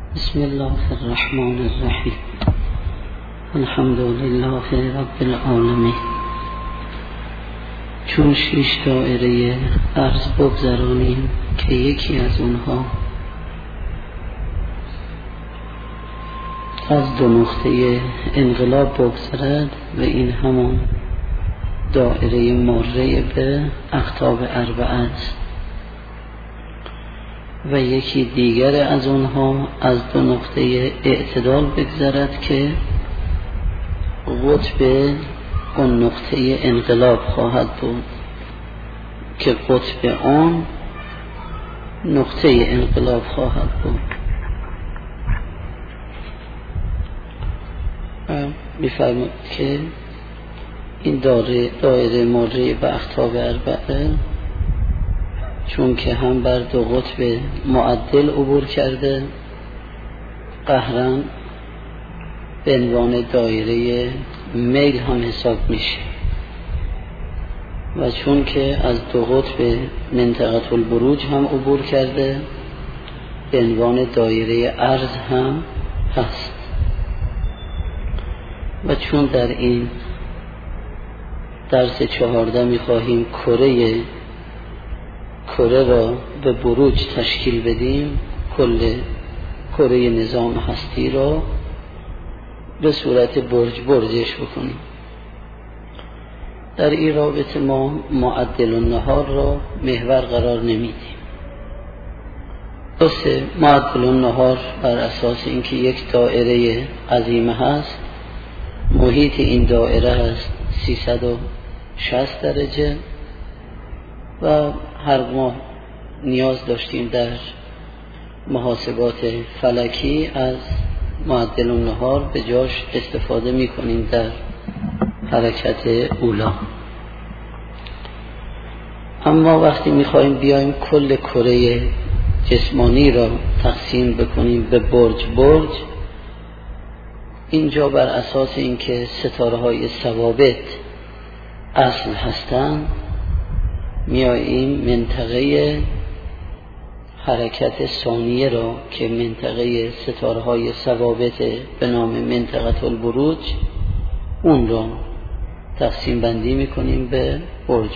بسم الله الرحمن الرحیم. الحمد لله رب العالمین. چون 6 دایره عرض بگذرانیم که یکی از اونها از 2 نقطه انقلاب بگذرد و این همون دایره مره به اقطاب اربعه است و یکی دیگر از اونها از 2 نقطه اعتدال بگذرد که قطب اون نقطه انقلاب خواهد بود که قطب آن نقطه انقلاب خواهد بود. می‌فرماید که این دایره مره به اقطاب اربعه چون که هم بر 2 قطب معدل عبور کرده قهرن به عنوان دایره میل هم حساب میشه و چون که از 2 قطب منطقه البروج هم عبور کرده به عنوان دایره عرض هم هست و چون در این درس 14 میخواهیم کره را به بروج تشکیل بدیم، کل کره نظام هستی را به صورت برجش بکنیم. در این رابطه ما معدل النهار را محور قرار نمیدیم. معدل النهار بر اساس اینکه یک دایره عظیمه هست، محیط این دایره هست 360 درجه و هر ماه نیاز داشتیم در محاسبات فلکی از معدل النهار به جاش استفاده میکنیم در حرکت اولا. اما وقتی میخوایم بیایم کل کره جسمانی را تقسیم بکنیم به برج، اینجا بر اساس اینکه ستاره های ثوابت اصل هستند میاییم منطقه حرکت ثانیه را که منطقه ستاره های ثوابت به نام منطقه البروج اون را تقسیم بندی میکنیم به برج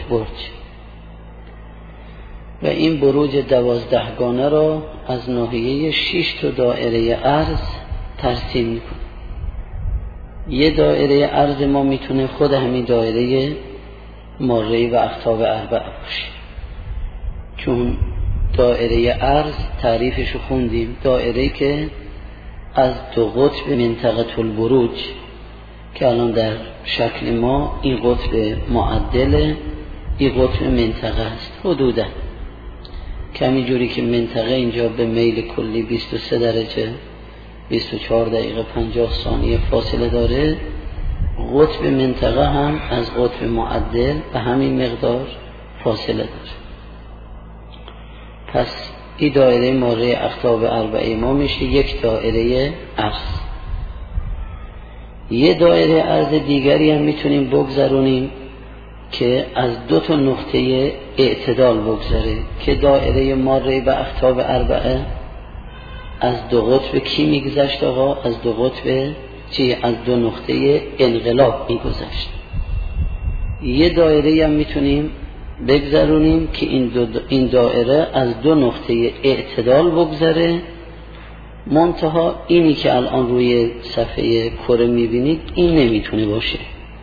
و این بروج 12 گانه را از ناحیه 6 تا دایره عرض ترسیم میکنیم. یه دایره عرض ما میتونه خود همین دایره مره و اقطاب اربعه باشه، چون دایره عرض تعریفشو خوندیم، دایره که از 2 قطب منطقه البروج که الان در شکل ما این قطب معدل این قطب منطقه است حدودا کمی جوری که منطقه اینجا به میل کلی 23 درجه 24 دقیقه 50 ثانیه فاصله داره، قطب منطقه هم از قطب معدل به همین مقدار فاصله داره. پس این دایره مره اقطاب اربعه ما میشه یک دایره عرض. یه دایره عرض دیگری هم میتونیم بگذرونیم که از 2 تا نقطه اعتدال بگذره که دایره مره به اقطاب اربعه از 2 قطب کی میگذشت آقا؟ از 2 قطب از 2 نقطه انقلاب میگذشت. یه دایره هم میتونیم بگذرونیم که این دایره از 2 نقطه اعتدال بگذره، منتها اینی که الان روی صفحه کره میبینید این نمیتونه باشه.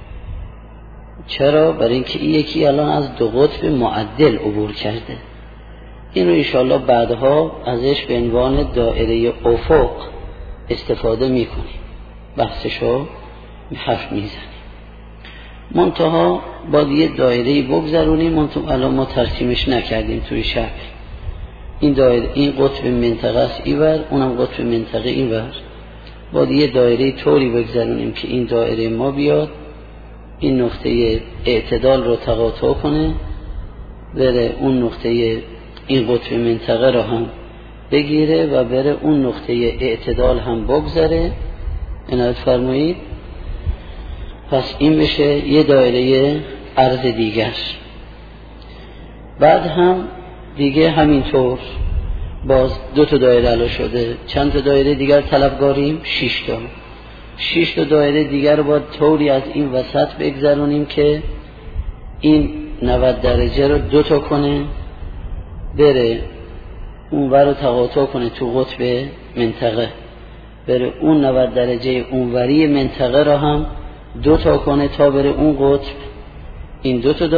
چرا؟ برای اینکه این یکی الان از 2 قطب معدل عبور کرده. این رو انشاءالله بعدها ازش به عنوان دایره افق استفاده میکنیم، بحثشو حرف میزنیم. منتها باید یه دایره بگذرونیم، منتها الان ما ترسیمش نکردیم توی شکل. این دایره این قطب منطقه است اینور، اونم قطب منطقه اینور. باید یه دایره طوری بگذرونیم که این دایره ما بیاد این نقطه اعتدال رو تقاطع کنه، بره اون نقطه این قطب منطقه رو هم بگیره و بره اون نقطه اعتدال هم بگذره. عنایت فرمایید. پس این بشه یه دایره عرض دیگر. بعد هم دیگه همینطور باز 2 تا دایره علا شده. چند تا دایره دیگر طلبگاریم؟ 6 تا. 6 تا دایره دیگر رو باید طوری از این وسط بگذرونیم که این 90 درجه رو 2 تا کنه، بره اونور رو تقاطع کنه تو قطب منطقه، بره اون 90 درجه اونوری منطقه رو هم 2 تا کنه تا بره اون قطب. این 2 تا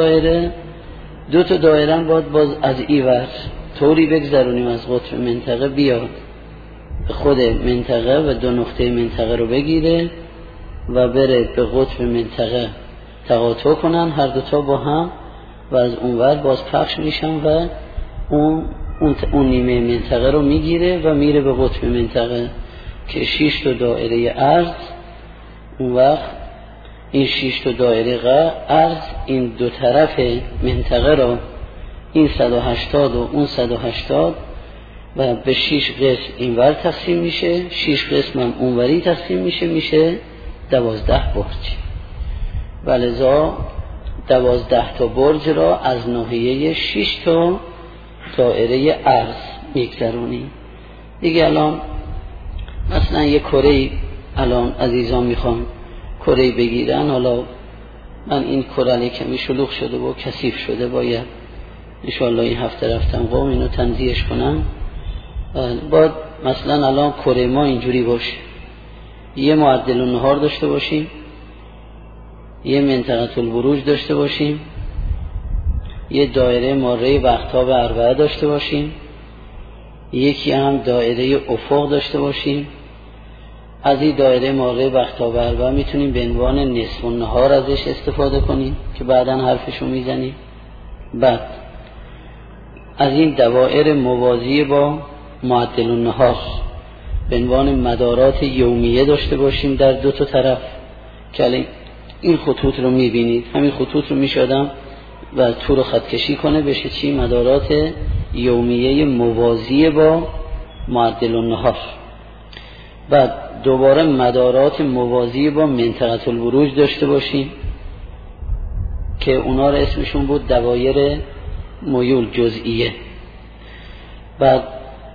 دایره هم باید باز از اینور طوری بگذرونیم از قطب منطقه بیاد خود منطقه و 2 نقطه منطقه رو بگیره و بره به قطب منطقه تقاطع کنن هر 2 تا با هم و از اونور باز پخش میشن و اون نیمه منطقه رو میگیره و میره به قطب منطقه که 6 تا دایره عرض. اون وقت این 6 تا دایره عرض این 2 طرف منطقه رو، این 180 و اون 180 و به 6 قسم اینور تقسیم میشه، 6 قسم هم اونوری تقسیم میشه 12 برج. ولذا 12 تا برج را از ناحیه 6 تا دایره عرض میگذرونیم. دیگه الان مثلا یک کره، الان عزیزان میخوام کره بگیرن، حالا من این کره کمی شلوغ شده و کثیف شده، باید انشاءالله این هفته رفتم قوم اینو تنظیحش کنم. باید مثلا الان کره ما اینجوری باشه، یه معدل النهار داشته باشیم، یه منطقه البروج داشته باشیم، یه دایره ماره وقتاب اربعه داشته باشیم، یکی هم دایره افق داشته باشیم. از این دایره ماره وقتاب اربعه میتونیم به عنوان نصف النهار ازش استفاده کنیم که بعداً حرفشو میزنیم. بعد از این دوائر موازی با معدل النهار به عنوان مدارات یومیه داشته باشیم در 2 تا طرف که این خطوط رو میبینید، همین خطوط رو میشادم و تو رو خط کشی کنه بشه چی؟ مدارات یومیه موازی با معدل النهار. بعد دوباره مدارات موازی با منطقه البروج داشته باشیم که اونا رو اسمشون بود دوایر میول جزئیه. بعد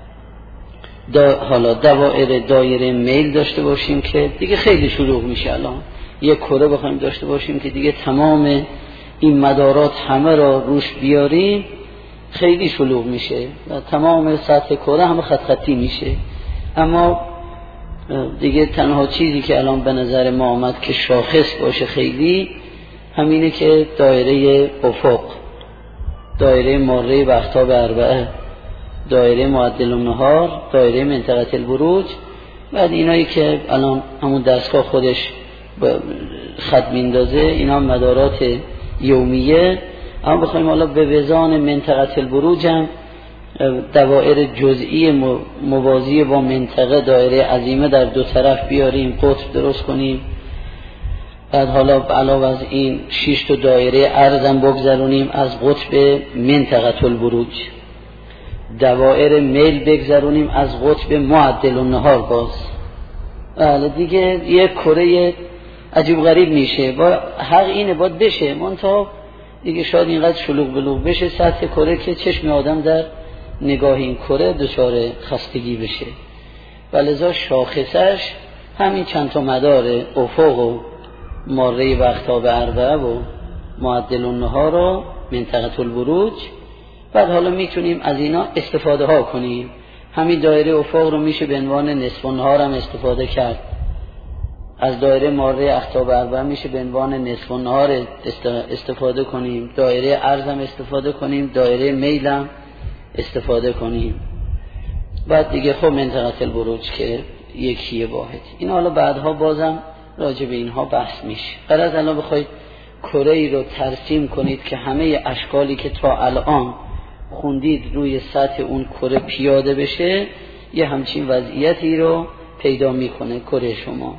حالا دایره میل داشته باشیم که دیگه خیلی شلوغ میشه. الان یک کره بخوایم داشته باشیم که دیگه تمام این مدارات همه را روش بیاریم خیلی شلوغ میشه و تمام سطح کره همه خط خطی میشه. اما دیگه تنها چیزی که الان به نظر ما آمد که شاخص باشه خیلی همینه که دایره افق، دایره ماره وقتاب اربعه، دایره معدل النهار، دایره منطقه البروج. بعد اینایی که الان همون دستگاه خودش خط میندازه اینا مدارات یومیه. اما بخوایم حالا به وزان منطقه البروج هم دوائر جزئی موازی با منطقه دایره عظیمه در 2 طرف بیاریم، قطب درست کنیم. بعد حالا علاوه از این 6 تا دایره عرضم بگذرونیم از قطب منطقه البروج، دوائر میل بگذرونیم از قطب معدل النهار. باز دیگه یک کره عجیب غریب میشه. با حق اینه باید بشه، منتها دیگه شاید اینقدر شلوغ بلوغ بشه سطح کره که چشم آدم در نگاه این کره دچار خستگی بشه. ولذا شاخصش همین چند تا مدار افق و ماره وقتاب اربعه و معدل النهار و منطقه البروج. بعد حالا میتونیم از اینا استفاده ها کنیم. همین دایره افق رو میشه به عنوان نصف النهار هم استفاده کرد، از دایره ماره وقتاب اربعه میشه به عنوان نصف النهار استفاده کنیم، دایره عرض هم استفاده کنیم، دایره میل هم استفاده کنیم. بعد دیگه خب منطقه البروج که یکیه واحد. این حالا بعدها بازم راجع به اینها بحث میشه. غرض الان بخواید کره ای رو ترسیم کنید که همه اشکالی که تا الان خوندید روی سطح اون کره پیاده بشه، یه همچین وضعیتی رو پیدا میکنه کره شما.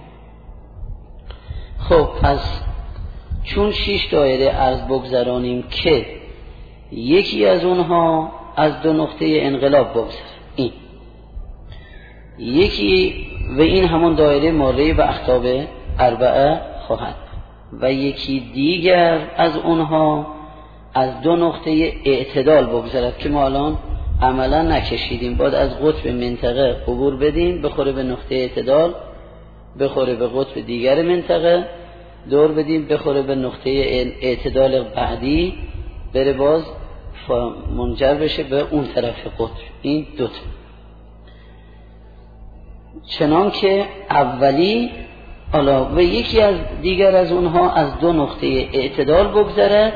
خب پس چون 6 دایره عرض بگذرانیم که یکی از اونها از 2 نقطه انقلاب بگذره، این یکی و این همون دایره ماره و اقطاب اربعه خواهد و یکی دیگر از اونها از 2 نقطه اعتدال بگذرد که ما الان عملا نکشیدیم. باید از قطب منطقه عبور بدیم، بخوره به نقطه اعتدال، بخوره به قطب دیگر منطقه، دور بدیم بخوره به نقطه اعتدال بعدی، بره باز منجر بشه به اون طرف قطب. این دوتا. چنان که اولی حالا و یکی از دیگر از اونها از دو نقطه اعتدال بگذرد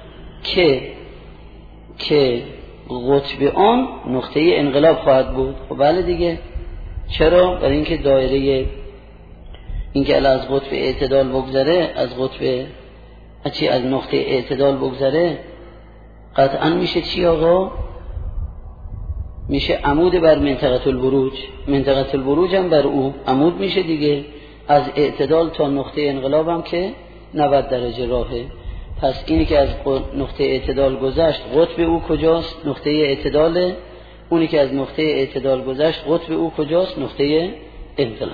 که قطب آن نقطه انقلاب خواهد بود. خب بله دیگه. چرا؟ برای اینکه دایره اینکه از قطب اعتدال بگذره، از نقطه اعتدال بگذره، قطعا میشه چی آقا؟ میشه عمود بر منطقه البروج. منطقه البروج هم بر او عمود میشه دیگه. از اعتدال تا نقطه انقلاب هم که 90 درجه راهه. پس اینی که از نقطه اعتدال گذشت قطب او کجاست؟ نقطه اعتداله. اونی که از نقطه اعتدال گذشت قطب او کجاست؟ نقطه انقلاب.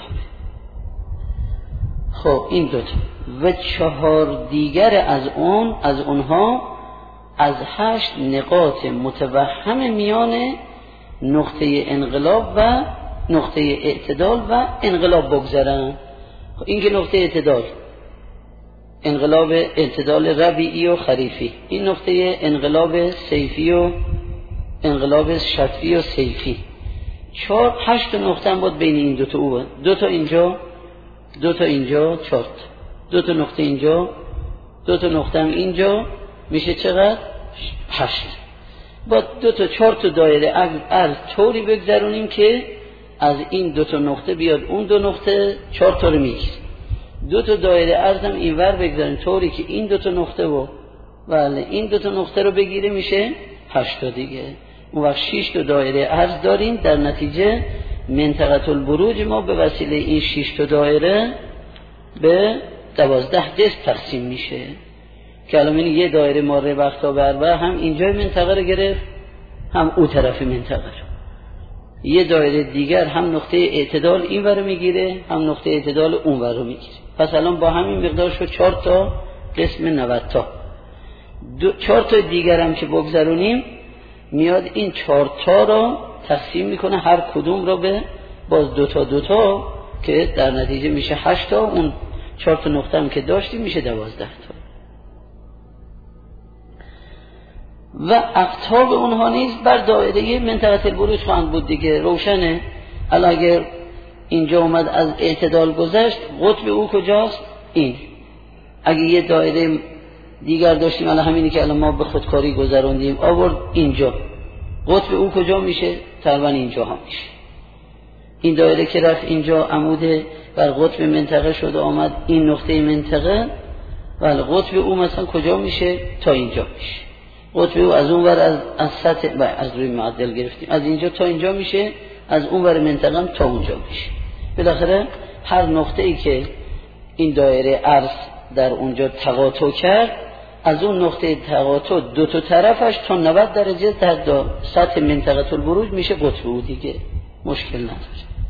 خب این دوتا و 4 دیگر از اونها از 8 نقاط متوهم میان نقطه انقلاب و نقطه اعتدال و انقلاب بگذرن. خب این که نقطه اعتدال، انقلاب اعتدال ربیعی و خریفی، این نقطه انقلاب سیفی و انقلاب شطفی و سیفی، 8 نقطه هم بود بین این دوتا. او دوتا اینجا، دوتا اینجا، 4 دوتا نقطه اینجا، دوتا نقطه هم اینجا، میشه چقدر؟ 8. با 2 تا 4 تا دایره از طوری بگذرونیم که از این 2 تا نقطه بیاد اون 2 نقطه 4 تا رو میگیره. 2 تا دایره ارزم اینور بگذاریم طوری که این 2 تا نقطه و بله این 2 تا نقطه رو بگیره، میشه 8 تا دیگه. اون وقت 6 تا دایره ارز داریم. در نتیجه منطقه البروج ما به وسیله این 6 تا دایره به 12 قسم تقسیم میشه که الان این یه دایره ماره وقتا بربر هم اینجای منطقه رو گرفت، هم اون طرف منطقه رو. یه دایره دیگر هم نقطه اعتدال این ور رو میگیره، هم نقطه اعتدال اون ور رو میگیره. پس الان با همین مقدار شد 4 تا قسم 90 تا. 4 تا دیگر هم که بگذرونیم میاد این 4 تا رو تقسیم میکنه هر کدوم رو به باز 2 تا که در نتیجه میشه 8 تا. اون 4 تا نقطه هم که داشتیم میشه 12 تا. و اقطاب اونها نیز بر دایره منطقه البروج خواهند بود دیگه. روشنه. الان اگر اینجا اومد از اعتدال گذشت، قطب او کجاست؟ این. اگه یه دایره دیگر داشتیم، الان همینی که الان ما به خودکاری گذروندیم آورد اینجا، قطب او کجا میشه؟ تقریبا اینجا هم میشه. این دایره که رفت اینجا عمود بر قطب منطقه شده، آمد این نقطه منطقه، ولی قطب او مثلا کجا میشه؟ تا اینجا میشه. قطب او از اون ور از سطح از روی معدل گرفتیم، از اینجا تا اینجا میشه، از اون ور منطقه تا اونجا میشه. بالاخره هر نقطه ای که این دایره عرض در اونجا تقاطع کرد، از اون نقطه تقاطع 2 تا طرفش تا 90 درجه در سطح منطقه البروج میشه قطب او دیگه. مشکل نداره.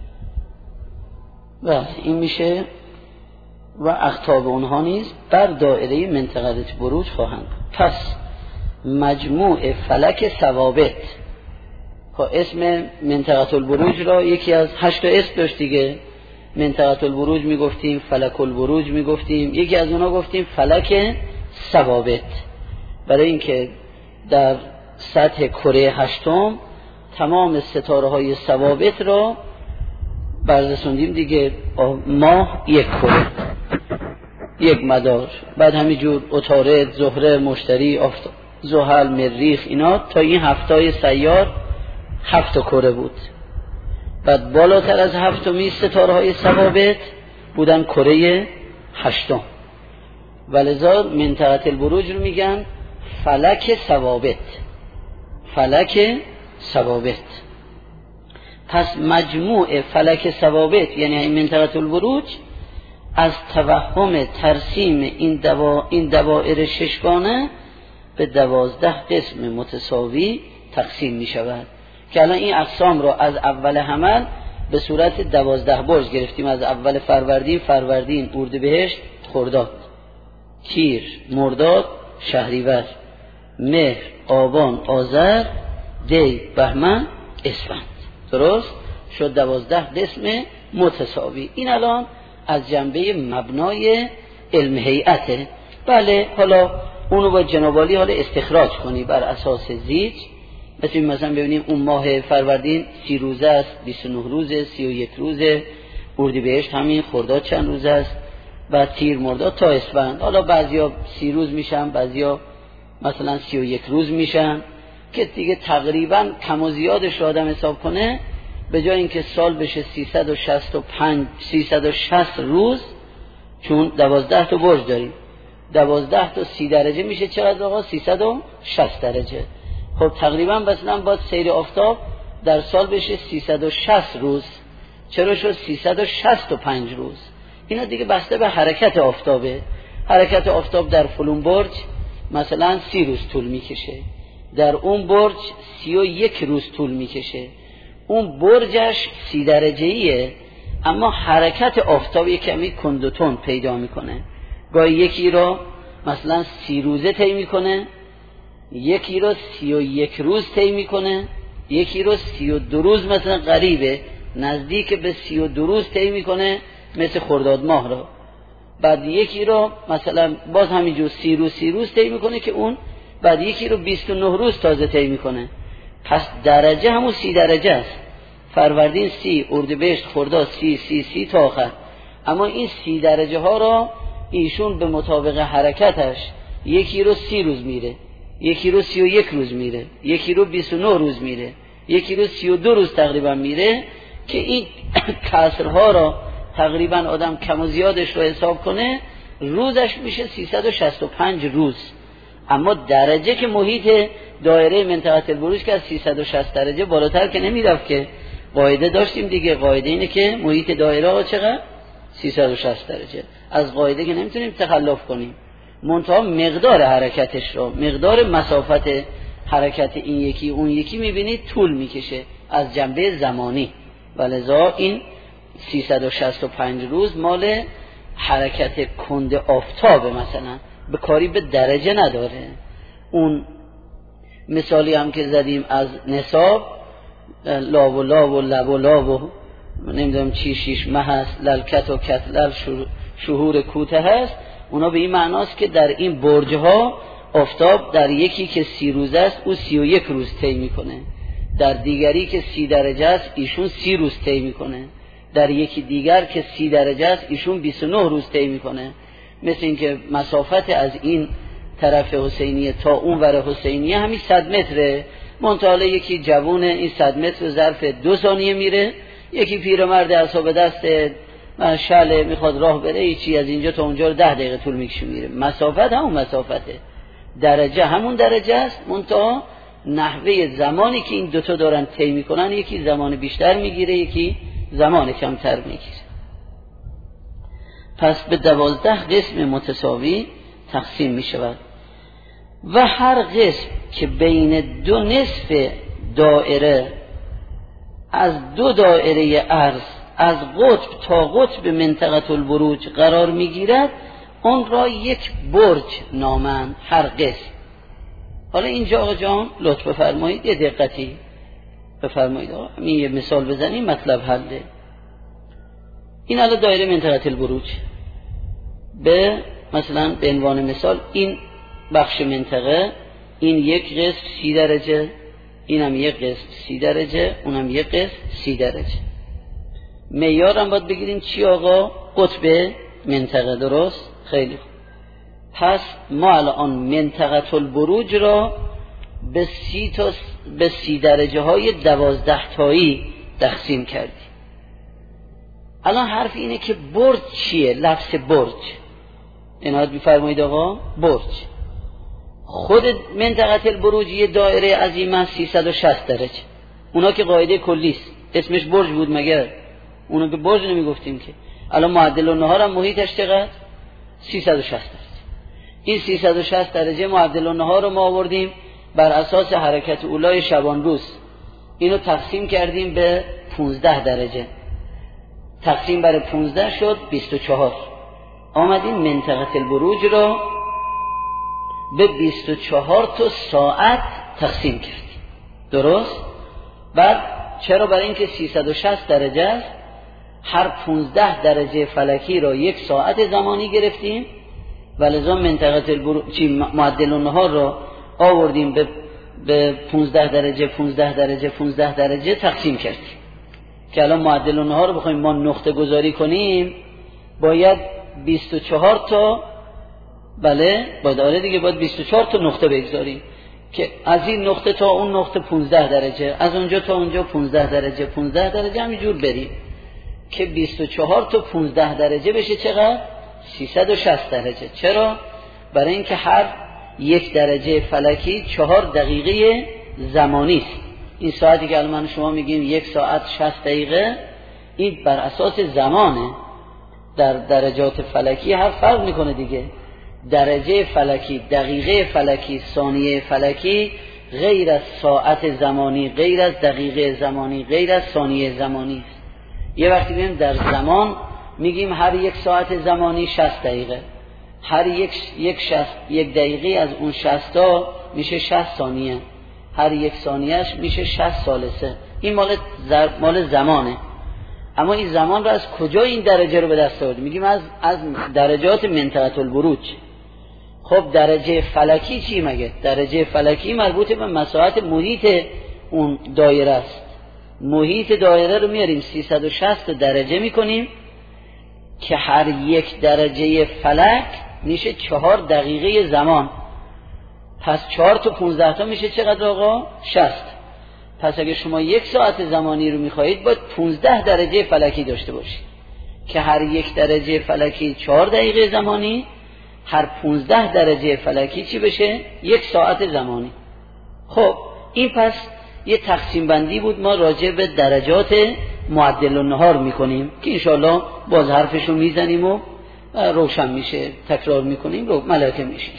بله این میشه. و اقطاب اونها نیز بر دایره منطقه البروج خواهند. پس مجموع فلک ثوابت، اسم منطقه البروج را یکی از 8 اسم داشت دیگه. منطقه البروج میگفتیم، فلک البروج میگفتیم، یکی از اونا گفتیم فلک ثوابت، برای اینکه در سطح کره هشتم تمام ستاره های ثوابت را بررسوندیم دیگه. ماه یک کره، یک مدار، بعد همینجور عطارد، زهره، مشتری، زحل، مریخ، اینا تا این 7 سیار 7 کره بود. بعد بالاتر از 7 ستاره های ثوابت بودن کره هشتم. ولذا منطقه البروج رو میگن فلک ثوابت. فلک ثوابت. پس مجموع فلک ثوابت یعنی این منطقه البروج از توهم ترسیم این دوائر ششگانه به 12 قسم متساوی تقسیم می شود که الان این اقسام رو از اول حمل به صورت 12 برج گرفتیم. از اول فروردین، اردیبهشت، خرداد، تیر، مرداد، شهریور، مهر، آبان، آذر، دی بهمن اسفند. درست شد 12 قسم متساوی. این الان از جنبه مبنای علم هیئته. بله حالا اونو با جنابالی حالا استخراج کنی بر اساس زیج. مثلا ببینیم اون ماه فروردین 30 روزه است، 29 روزه، 31 روزه، اردیبهشت همین، خرداد چند روزه است، بعد تیر مرداد تا اسفند. حالا بعضیا 30 روز میشن، بعضیا مثلا 31 روز میشن که دیگه تقریبا کم و زیادش رو آدم حساب کنه، به جای اینکه سال بشه 360 روز، چون 12 تا برج داریم، 12 تا 30 درجه میشه چقدر آقا؟ 360 درجه. خب تقریبا مثلا باید سیر آفتاب در سال بشه 360 روز. چرا شد 365 روز؟ اینا دیگه بسته به حرکت آفتابه. حرکت آفتاب در فلان برج مثلا 30 روز طول میکشه، در اون برج 31 روز طول میکشه. اون برجش 30 درجه‌ایه، اما حرکت آفتاب یک کمی کندوتون پیدا میکنه. گاهی یکی رو مثلا 30 روزه طی میکنه، یکی رو 31 روز طی میکنه، یکی رو 32 روز مثلا قریبه نزدیک به 32 روز طی میکنه مثل خرداد ماه رو. بعد یکی رو مثلا باز همینجور 30 روز طی میکنه که اون بعد یکی رو 29 روز تازه طی میکنه. پس درجه همون 30 درجه است. فروردین 30، اردیبهشت خرداد 30 تا آخر. اما این 30 درجه ها را ایشون به مطابق حرکتش یکی رو 30 روز میره، یکی رو 31 روز میره، یکی رو 29 روز میره، یکی رو 32 روز تقریبا میره، که این کسرها را تقریبا آدم کم و زیادش رو حساب کنه روزش میشه 365 روز. اما درجه که محیط دایره منطقه البروج که از 360 درجه بالاتر که نمیرفت، که قاعده داشتیم دیگه. قاعده اینه که محیط دایره ها چقدر؟ 360 درجه. از قاعده که نمیتونیم تخلف کنیم. منتها مقدار حرکتش رو، مقدار مسافت حرکت این یکی اون یکی میبینید طول میکشه از جنبه زمانی. ولذا این 365 روز مال حرکت کند آفتابه، مثلا به کاری به درجه نداره. اون مثالی هم که زدیم از نصاب، لا و لا و لب و لا و نمیدونم چی شیش مه هست، للکت و کتلل شهور کوته هست. اونا به این معناست که در این برجها آفتاب در یکی که 30 روز است او 31 روز طی میکنه، در دیگری که 30 درجه است ایشون 30 روز طی میکنه، در یکی دیگر که 30 درجه است ایشون 29 روز طی میکنه. مثل این که مسافت از این طرف حسینیه تا اون ور حسینیه همین 100 متره، منتها یکی جوونه این 100 متر ظرف 2 ثانیه میره، یکی پیرمرد اعصاب دست شله میخواد راه بره هیچی از اینجا تا اونجا رو 10 دقیقه طول میکشه میره. مسافت همون مسافته، درجه همون درجه است، منتها نحوه زمانی که این دوتا دارن طی میکنن یکی زمان بیشتر میگیره، یکی زمان کمتر میگیره. پس به 12 قسم متساوی تقسیم میشود و هر قسم که بین دو نصف دایره از دو دایره عرض از قطب تا قطب منطقه البروج قرار میگیرد آن را یک برج نامند هر قسم. حالا اینجا آقا جان لطف فرمایید یه دقتی بفرمایید، همین یه مثال بزنیم مطلب حله. این الان دایره منطقه البروج، به مثلا به عنوان مثال این بخش منطقه، این یک قسم 30 درجه، اینم یک قسم 30 درجه، اونم یک قسم 30 درجه. معیار هم باید بگیریم چی آقا؟ قطب منطقه. درست؟ خیلی خوب. پس ما الان منطقه البروج را به 30 درجه های 12 تایی تقسیم کردیم. الان حرف اینه که برج چیه؟ لفظ برج عنایت بفرمایید آقا. برج خود منطقه البروج یه دایره عظیمه 360 درجه، اونا که قاعده کلیست، اسمش برج بود مگر؟ اونا که برج نمیگفتیم که. الان معدل النهار هم محیطش چقدر؟ 360 درجه. این 360 درجه معدل النهار رو ما آوردیم بر اساس حرکت اولای شبان روز، اینو تقسیم کردیم به 15 درجه، تقسیم بر 15 شد 24. آمدیم منطقه البروج را به 24 تا ساعت تقسیم کردیم. درست؟ بعد چرا؟ برای اینکه 360 درجه است، هر 15 درجه فلکی را 1 ساعت زمانی گرفتیم و لذا منطقه معدل النهار را آوردیم به 15 درجه 15 درجه 15 درجه تقسیم کردیم که الان معدل النهار رو بخوایم ما نقطه گذاری کنیم باید 24 تا باید 24 تا نقطه بگذاریم که از این نقطه تا اون نقطه 15 درجه، از اونجا تا اونجا 15 درجه 15 درجه همینجور بریم که 24 تا 15 درجه بشه چقدر؟ 360 درجه. چرا؟ برای اینکه هر 1 درجه فلکی 4 دقیقه زمانی است. این ساعتی که الان شما میگیم 1 ساعت 60 دقیقه، این بر اساس زمانه. در درجات فلکی هر فرق میکنه دیگه. درجه فلکی، دقیقه فلکی، ثانیه فلکی غیر از ساعت زمانی، غیر از دقیقه زمانی، غیر از ثانیه زمانی است. یه وقتی بگیم در زمان میگیم هر 1 ساعت زمانی 60 دقیقه، هر یک دقیقه از اون 60 تا میشه 60 ثانیه، هر 1 ثانیهش میشه 60 ثالثه. این مال زمانه. اما این زمان رو از کجا این درجه رو به دست آوردیم؟ میگیم از درجات منطقه البروج. خب درجه فلکی چی مگه؟ درجه فلکی مربوط به مساحت محیط اون دایره است. محیط دایره رو میاریم 360 درجه میکنیم که هر 1 درجه فلک میشه 4 دقیقه زمان. پس 4 تا 15 تا میشه چقدر آقا؟ 60. پس اگه شما 1 ساعت زمانی رو میخواهید باید 15 درجه فلکی داشته باشید که هر 1 درجه فلکی 4 دقیقه زمانی، هر 15 درجه فلکی چی بشه؟ 1 ساعت زمانی. خب این پس یه تقسیم بندی بود ما راجع به درجات معدل النهار میکنیم که انشاءالله باز حرفشو میزنیم و روشن میشه، تکرار میکنیم رو ملکه میشه.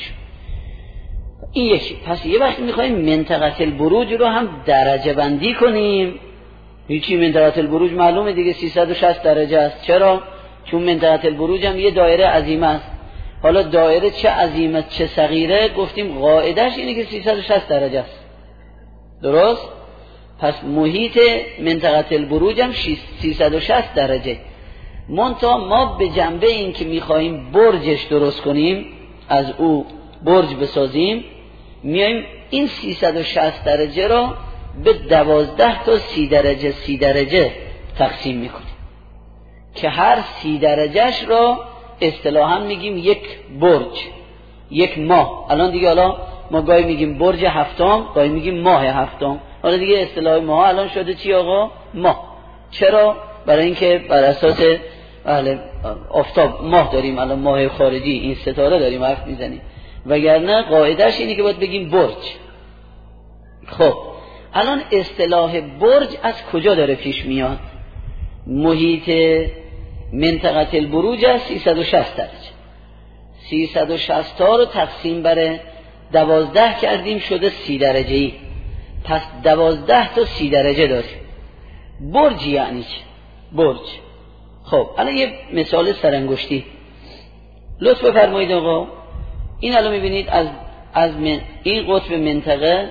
این یکی. پس یه وقت میخوایم منطقه البروج رو هم درجه بندی کنیم. هیچی منطقه البروج معلومه دیگه 360 درجه است. چرا؟ چون منطقه البروج هم یه دایره عظیمه است. حالا دایره چه عظیمه چه صغیره گفتیم قاعدش اینه که 360 درجه است. درست؟ پس محیط منطقه البروج هم 360 درجه. منتها ما به جنبه این که میخوایم برجش درست کنیم، از او برج بسازیم، میایم این 360 درجه را به 12 تا 30 درجه تقسیم میکنیم که هر 30 درجهش را اصطلاحاً میگیم 1 برج، 1 ماه. الان دیگه ما گاهی میگیم برج هفتم، گاهی میگیم ماه هفتم. حالا دیگه اصطلاح ماه الان شده چی آقا؟ ماه. چرا؟ برای اینکه بر اساس آفتاب ماه داریم، الان ماه خارجی این ستاره داریم حرف میزنیم، وگرنه قاعدش اینه که باید بگیم برج. خب الان اصطلاح برج از کجا داره پیش میاد؟ محیط منطقه البروج از 360 درجه. 360 تا رو تقسیم بر 12 کردیم شده 30 درجه ای. پس 12 تا 30 درجه داریم. برج یعنی چه؟ برج. خب الان یه مثال سرانگشتی لطف بفرمایید آقا. این الان میبینید از این قطب منطقه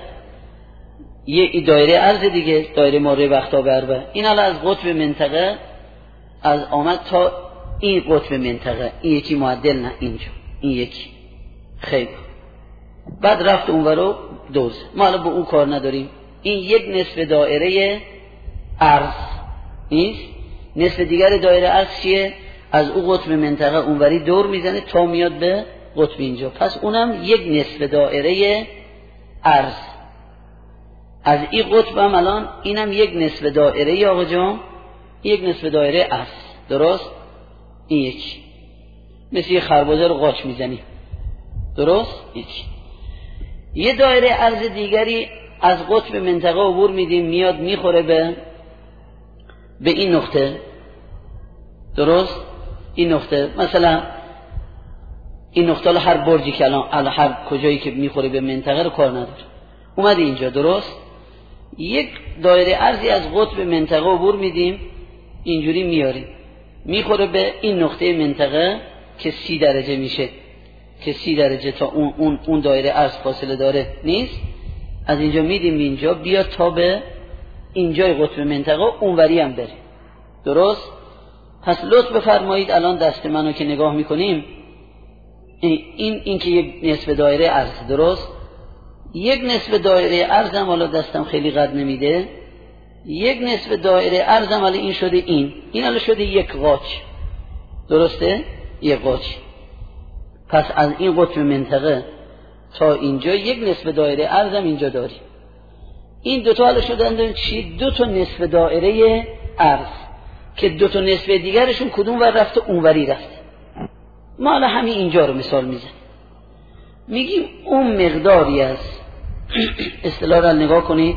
یه دایره عرض دیگه، دایره ماره وقتا بربه. این الان از قطب منطقه از آمد تا این قطب منطقه، این یکی معدل نه اینجا، این یکی خیلی بعد رفت اونورو دوز. ما الان با اون کار نداریم. این یک نصف دایره عرض نیست. نصف دیگر دایره عرض چیه؟ از اون قطب منطقه اونوری دور میزنه تا میاد به قطب اینجا. پس اونم یک نصف دایره عرض. از این قطب هم الان اینم یک نصف دایره آقا جان، یک نصف دایره عرض. درست؟ این یکی مثل یه خربزه رو قاچ میزنی. درست؟ یکی. یه دایره عرض دیگری از قطب منطقه عبور میدیم، میاد میخوره به این نقطه. درست؟ این نقطه مثلا این نقطه هر برجی که الان هر کجایی که میخوره به منطقه رو کار نداره، اومده اینجا. درست؟ یک دایره عرضی از قطب منطقه عبور میدیم، اینجوری میاریم میخوره به این نقطه منطقه که 30 درجه میشه، که 30 درجه تا اون دایره عرض فاصله داره نیست. از اینجا میدیم اینجا بیا تا به اینجای قطب منطقه اونوری هم بره. درست؟ پس لطف بفرمایید الان دست منو که نگاه میکنیم این که یک نصف دایره عرض، درست؟ یک نصف دایره عرضم، حالا دستم خیلی قد نمیده، یک نصف دایره عرضم حالا این شده، این حالا شده یک قاچ، درسته؟ یک قاچ. پس از این قطب منطقه تا اینجا یک نصف دایره عرضم اینجا داریم. این دوتا حالا شدن چی؟ دو تا نصف دایره عرض که دو تا نصف دیگرشون کدوم ور رفته؟ اونوری رفته. ما حالا همین اینجا رو مثال میزنیم، میگیم اون مقداری از اصطلاح رو نگاه کنید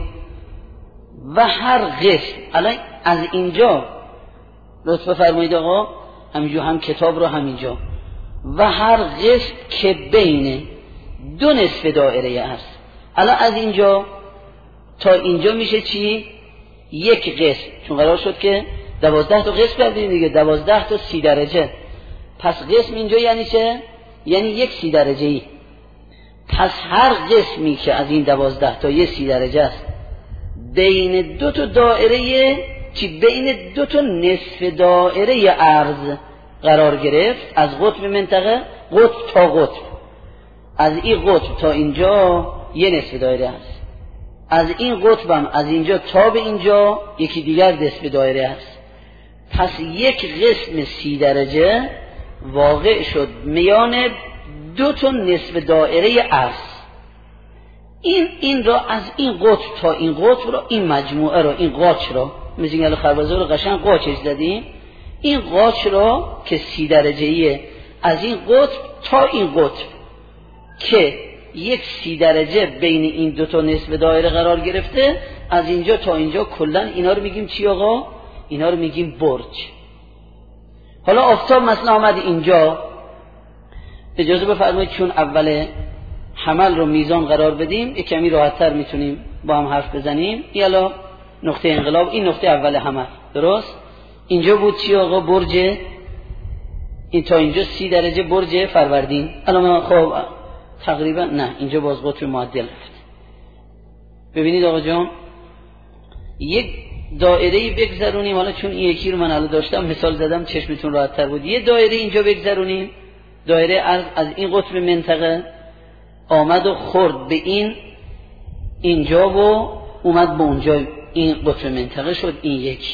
و هر قسم، الان از اینجا لطفا فرمایید آقا، همینجا هم کتاب رو همینجا، و هر قسم که بین دو نصف دایره عرض، الان از اینجا تا اینجا میشه چی؟ یک قسم، چون قرار شد که 12 تا قسم کردیم دیگه، 12 تا 30 درجه. پس قسم اینجا یعنی چه؟ یعنی یک 30 درجه ای. پس هر قسمی که از این 12 تا یه 30 درجه است بین دو تا دایره چی؟ بین دو تا نصف دایره عرض قرار گرفت، از قطب منطقه قطب تا قطب، از این قطب تا اینجا یه نصف دایره است، از این قطبم از اینجا تا به اینجا یکی دیگر نصف دایره است. پس یک قسم 30 درجه واقع شد میان دو تا نصف دایره عرض. این را از این قطب تا این قطب را، این مجموعه را، این قاچ را، مثل این خربزه رو قشنگ قاچش زدیم، این قاچ را که 30 درجه‌ایه از این قطب تا این قطب که یک 30 درجه بین این دو تا نصف دایره قرار گرفته، از اینجا تا اینجا کلا اینا رو میگیم چی آقا؟ اینا رو میگیم برج. حالا آفتاب مثلا آمد اینجا، اجازه بفرمایید چون اول حمل رو میزان قرار بدیم یک کمی راحت‌تر میتونیم با هم حرف بزنیم. یالا نقطه انقلاب، این نقطه اول حمل، درست؟ اینجا بود چی آقا؟ برج، این تا اینجا 30 درجه برج فروردین. الان خب تقریبا نه، اینجا باز قطب معدل رفت. ببینید آقا جان، یک دایره‌ای بگذرونیم، حالا چون این یکی رو من الان داشتم مثال زدم چشمتون راحت‌تر بود، یه دایره اینجا بگذرونیم، دایره از این قطب منطقه آمد و خورد به اینجا و اومد به اونجا، این قطب منطقه شد این یکی.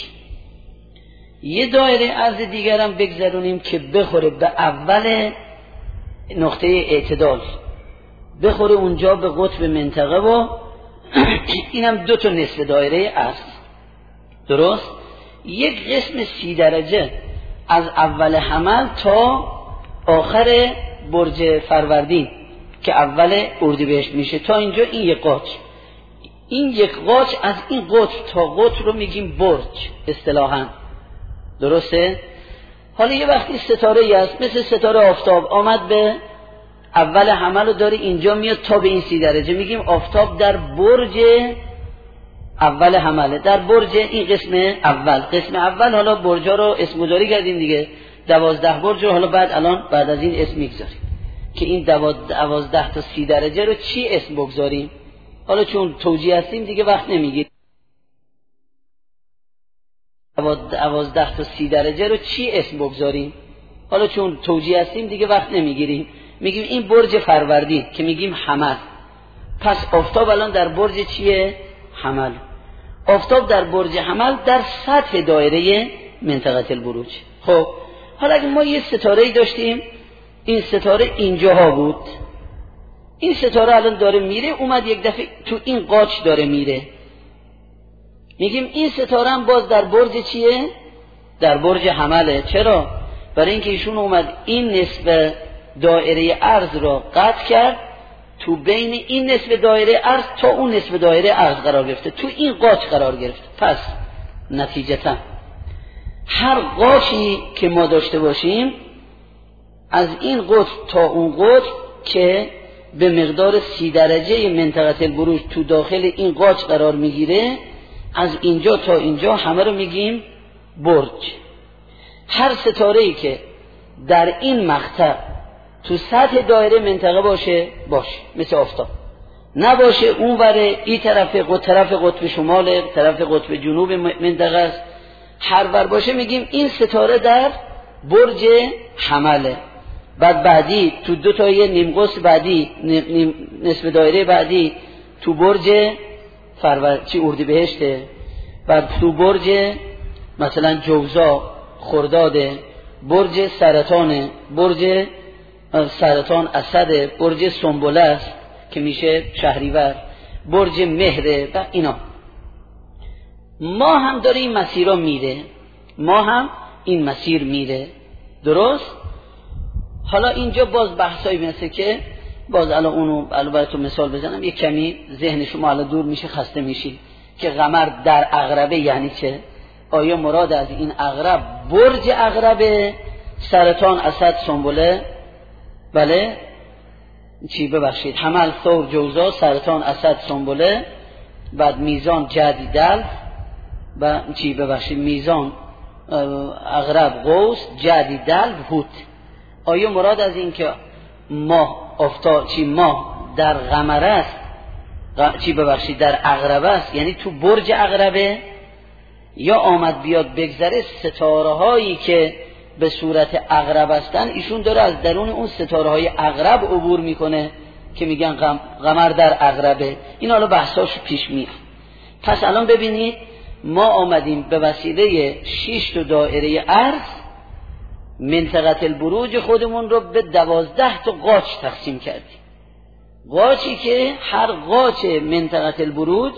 یه دایره عرض دیگرم بگذرونیم که بخوره به اول نقطه اعتدال، بخوره اونجا به قطب منطقه و اینم دو تا نصف دایره عرض، درست؟ یک قسم 30 درجه از اول حمل تا آخر برج فروردین که اول اردیبهشت میشه تا اینجا، این یک قاچ. این یک قاچ از این قطب تا قطب رو میگیم برج اصطلاحاً، درسته؟ حالا یه وقتی ستاره ای است مثل ستاره آفتاب آمد به اول حمل و داره اینجا میاد تا به این 30 درجه، میگیم آفتاب در برج اول حمله، در برج این قسم اول. قسم اول حالا برجا رو اسم گذاری کردیم دیگه، 12 برج رو حالا بعد از این اسم میگذاریم که این 12 تا 30 درجه رو چی اسم بگذاریم؟ حالا چون توجیه هستیم دیگه وقت نمیگیریم. 12 تا 30 درجه رو چی اسم بگذاریم؟ حالا چون توجیه هستیم دیگه وقت نمیگیریم، میگیم این برج فروردین که میگیم حمل. پس آفتاب الان در برج چیه؟ حمل. آفتاب در برج حمل در سطح دایره منطقه البروج. خب حالا اگه ما یه ستاره‌ای داشتیم، این ستاره اینجاها بود، این ستاره الان داره میره، اومد یک دفعه تو این قاچ داره میره، میگیم این ستاره هم باز در برج چیه؟ در برج حمله. چرا؟ برای اینکه ایشون اومد این نصف دایره عرض را قطع کرد، تو بین این نصف دایره عرض تا اون نصف دایره عرض قرار گرفته، تو این قاچ قرار گرفته. پس نتیجتا هر قاچی که ما داشته باشیم از این قطب تا اون قطب که به مقدار 30 درجه منطقه البروج تو داخل این قاچ قرار میگیره، از اینجا تا اینجا همه رو میگیم برج. هر ستاره‌ای که در این مقطع تو سطح دایره منطقه باشه مثل آفتاب، نباشه اون وره این طرف قطب شمال، طرف قطب جنوب منطقه است. هر ور باشه میگیم این ستاره در برج حمله. بعد بعدی تو دو تا یه نیم قوس بعدی نصف دایره بعدی تو برج اردیبهشته، بعد تو برج مثلا جوزا خرداده، برج سرطانه، برج سرطان اسد، برج سنبله است که میشه شهریور، برج مهره و اینا. ما هم داره این مسیر میره، ما هم این مسیر میره، درست؟ حالا اینجا باز بحثایی مثل که باز الان اونو براتون مثال بزنم، یک کمی ذهن شما الان دور میشه، خسته میشی که قمر در عقربه یعنی چه؟ آیا مراد از این عقرب برج عقربه، سرطان اسد سنبله، بله چی ببخشید حمل ثور جوزا سرطان اسد سنبله، بعد میزان جدی دلو و چی ببخشید میزان عقرب قوس جدی دلو هوت. آیا مراد از این که ماه افتاد چی ماه در قمر است چی ببخشید در عقربه است یعنی تو برج عقربه، یا آمد بیاد بگذره ستاره هایی که به صورت عقرب هستن ایشون داره از درون اون ستاره های عقرب عبور میکنه که میگن قمر در عقربه. این حالا بحثاش پیش میاد. پس الان ببینید ما آمدیم به وسیله 6 تا دایره ارض منطقه البروج خودمون رو به 12 تا قاچ تقسیم کردیم. قاچی که هر قاچ منطقه البروج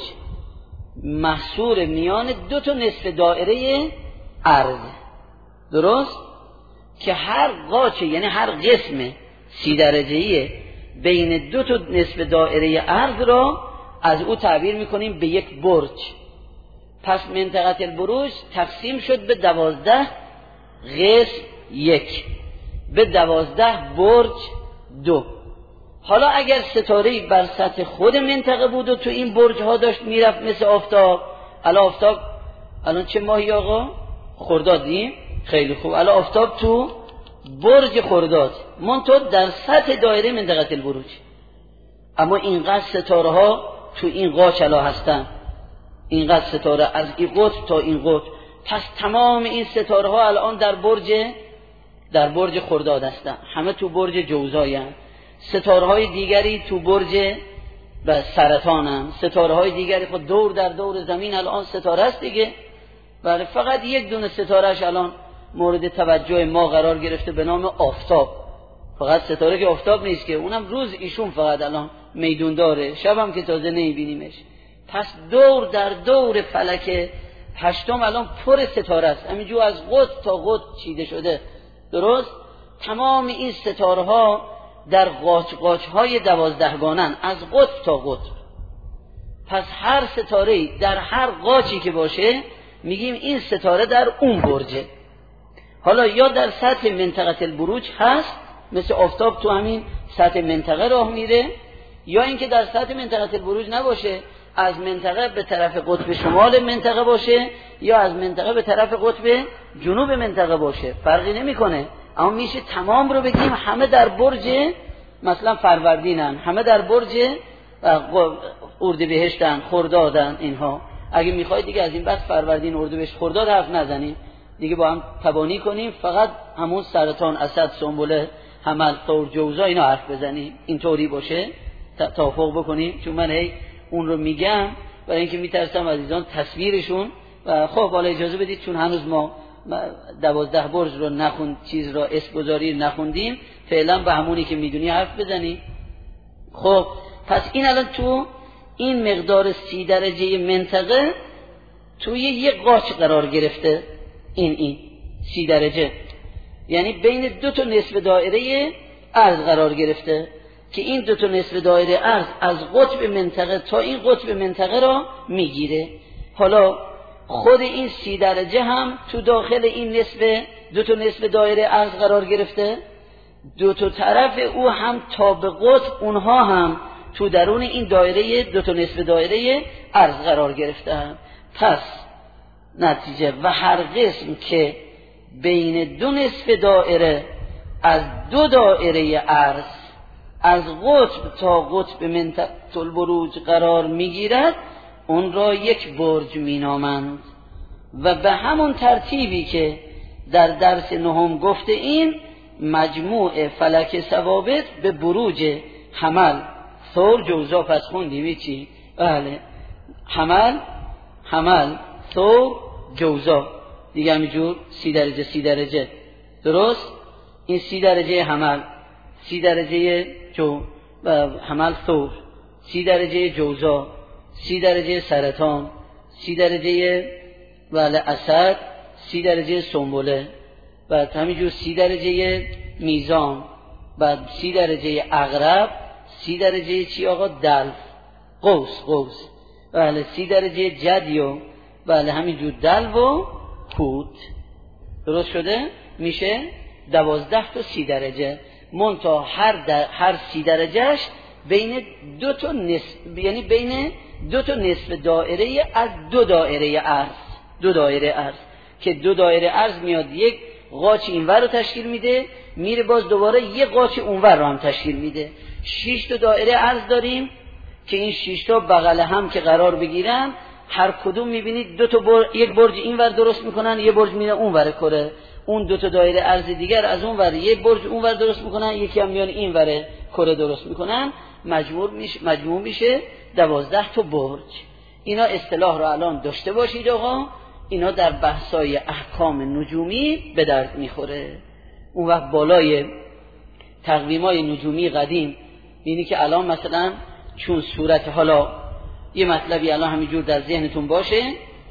محصور میان 2 تا نصف دایره ارض، درست؟ که هر قاچ یعنی هر قسم 30 درجه‌ای بین 2 تا نصف دایره ارض را از او تعبیر میکنیم به یک برج. پس منطقه البروج تقسیم شد به 12 قسم 1، به 12 برج 2. حالا اگر ستاره‌ای بر سطح خود منطقه بود و تو این برج ها داشت میرفت مثل آفتاب، الان آفتاب الان چه ماهی آقا؟ خردادیم؟ خیلی خوب. الان آفتاب تو برج خرداد منتها در سطح دایره منطقه البروج، اما اینقدر ستاره ها تو این قاچ الان هستن، اینقدر ستاره از این قطب تا این قطب. پس تمام این ستاره ها الان در برج خرداد هستن، همه تو برج جوزایی هستن. ستاره های دیگری تو برج سرطان هم، ستاره های دیگری خود دور در دور زمین الان ستاره است دیگه. بله فقط یک دونه ستارهش الان مورد توجه ما قرار گرفته به نام آفتاب. فقط ستاره که آفتاب نیست که اونم روز ایشون فقط الان میدون داره، شب هم که تازه نمیبینیمش. پس دور در دور فلک هشتم الان پر ستاره است، همینجور از قطب تا قطب چیده شده، درست؟ تمام این ستاره ها در قاچ های 12 گانن از قطب تا قطب. پس هر ستاره در هر قاچی که باشه میگیم این ستاره در اون برجه. حالا یا در سطح منطقه البروج هست مثل آفتاب تو همین سطح منطقه راه میره، یا اینکه در سطح منطقه البروج نباشه، از منطقه به طرف قطب شمال منطقه باشه یا از منطقه به طرف قطب جنوب منطقه باشه، فرقی نمیکنه. اما میشه تمام رو بگیم همه در برج مثلا فروردینن، همه در برج اردیبهشتن، خردادن. اینها اگه میخواید دیگه از این بعد فروردین اردیبهشت خرداد حرف نزنیم دیگه، با هم تبانی کنیم، فقط همون سرطان اسد سنبله حمل ثور جوزا اینا حرف بزنیم، اینطوری باشه توافق بکنیم. چون من هی اون رو میگم برای اینکه میترسم عزیزان تصویرشون. و خب حالا اجازه بدید چون هنوز ما 12 برج رو چیز را اسم گذاری نخوندیم، فعلا به همونی که میدونی حرف بزنیم. خب پس این الان تو این مقدار 30 درجه منطقه توی یه قاچ قرار گرفته. این 30 درجه یعنی بین 2 تا نصف دایره ارض قرار گرفته که این 2 تا نصف دایره ارض از قطب منطقه تا این قطب منطقه را میگیره. حالا خود این 30 درجه هم تو داخل این 2 تا نصف دایره ارض قرار گرفته، 2 تا طرف او هم تا به قطب اونها هم تو درون این دایره 2 تا نصف دایره ارض قرار گرفتن. پس نتیجه و هر قسم که بین 2 نصف دایره از 2 دایره ارض از قطب تا قطب منطقه البروج قرار میگیرد اون را یک برج مینامند. و به همون ترتیبی که در درس نهم گفته این مجموع فلک ثوابت به بروج حمل ثور جوزا پس خوندیم چی؟ بله، حمل ثور جوزا دیگه همینجور 30 درجه 30 درجه، درست؟ این 30 درجه حمل، 30 درجه حمل ثور، 30 درجه جوزا، 30 درجه سرطان، 30 درجه اسد، 30 درجه سنبله، بعد همینجور 30 درجه میزان، بعد 30 درجه عقرب، 30 درجه چی آقا؟ دلو، قوس، بله 30 درجه جدیو، بله همینجور دلو و کوت. درست شده؟ میشه 12 تا 30 درجه. منتها هر 30 درجهش بین دو تا نصف، یعنی بین دو تا نصف دایره از دو دایره عرض که دو دایره عرض میاد یک قاچ اینور رو تشکیل میده، میره باز دوباره یک قاچ اونور رو هم تشکیل میده. 6 تا دایره عرض داریم که این 6 تا بغل هم که قرار بگیرن هر کدوم میبینید دو تا یک برج اینور درست میکنن، یک برج میره اونور کره، اون دو تا دایره عرض دیگر از اونور یک برج اونور درست میکنن، یکی هم میان اینور کره درست میکنن، مجموع میشه 12 تا برج. اینا اصطلاح رو الان داشته باشید آقا، اینا در بحثای احکام نجومی به درد میخوره. اون وقت بالای تقویمای نجومی قدیم اینی که الان مثلا چون صورت، حالا یه مطلبی الان همینجور در ذهنتون باشه،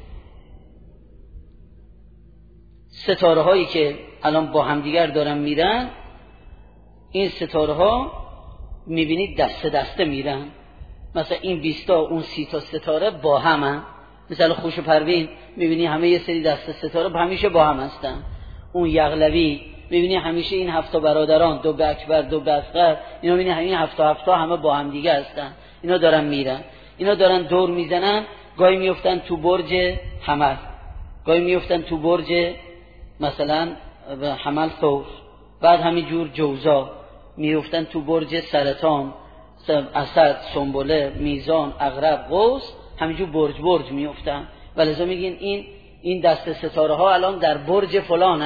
ستاره هایی که الان با همدیگر دارن میرن، این ستاره ها میبینید دسته دسته میرن، مثلا این 20 تا اون 30 تا ستاره با همن، مثلا خوش و پروین میبینی همه یه سری دسته ستاره همیشه با هم هستن، اون یغلوی میبینی همیشه این 7 برادران، دو به اکبر دو به اصغر، اینا میبینی همین 7 همه با هم دیگه هستن، اینا دارن میرن، اینا دارن دور میزنن، گاهی میفتن تو برج حمل، گاهی میفتن تو برج مثلا حمل ثور، بعد همینجور جوزا میفتن تو برج سرطان، اسد، سنبله، میزان، عقرب، قوس، همینجور برج میفتن. ولذا میگین این دسته ستاره ها الان در برج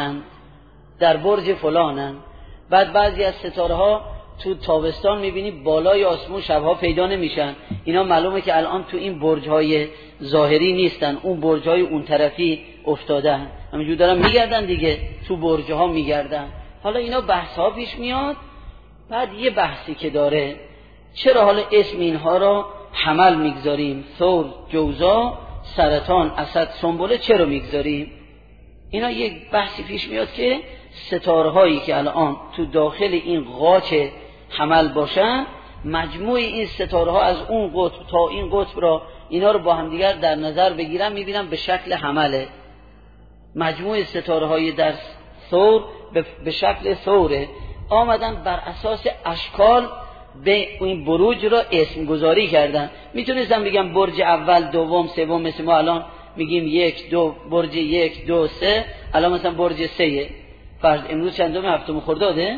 فلانن. بعد بعضی از ستاره ها تو تابستان میبینی بالای آسمون شبها پیدا نمیشن، اینا معلومه که الان تو این برج های ظاهری نیستن، اون برج های اون طرفی افتادن، همینجور دارن میگردن دیگه، تو برج ها میگردن. حالا اینا بحث ها پیش میاد. بعد یه بحثی که داره، چرا حالا اسم اینها را حمل میگذاریم، ثور، جوزا، سرطان، اسد، سنبله چرا میگذاریم؟ اینا یک بحثی پیش میاد که ستاره هایی که الان تو داخل این قاچ حمل باشن، مجموع این ستاره ها از اون قطب تا این قطب را اینا رو با هم دیگر در نظر بگیرن، میبینن به شکل حمله. مجموع ستاره های در ثور به شکل ثوره، آمدن بر اساس اشکال به این بروج را اسم گذاری کردن. میتونستم بگم برج اول، دوم، سوم، مثل ما الان میگیم 1 2 برج 1 2 3، الان مثلا برج 3 فرض. امروز چندم؟ هفتم خرداده؟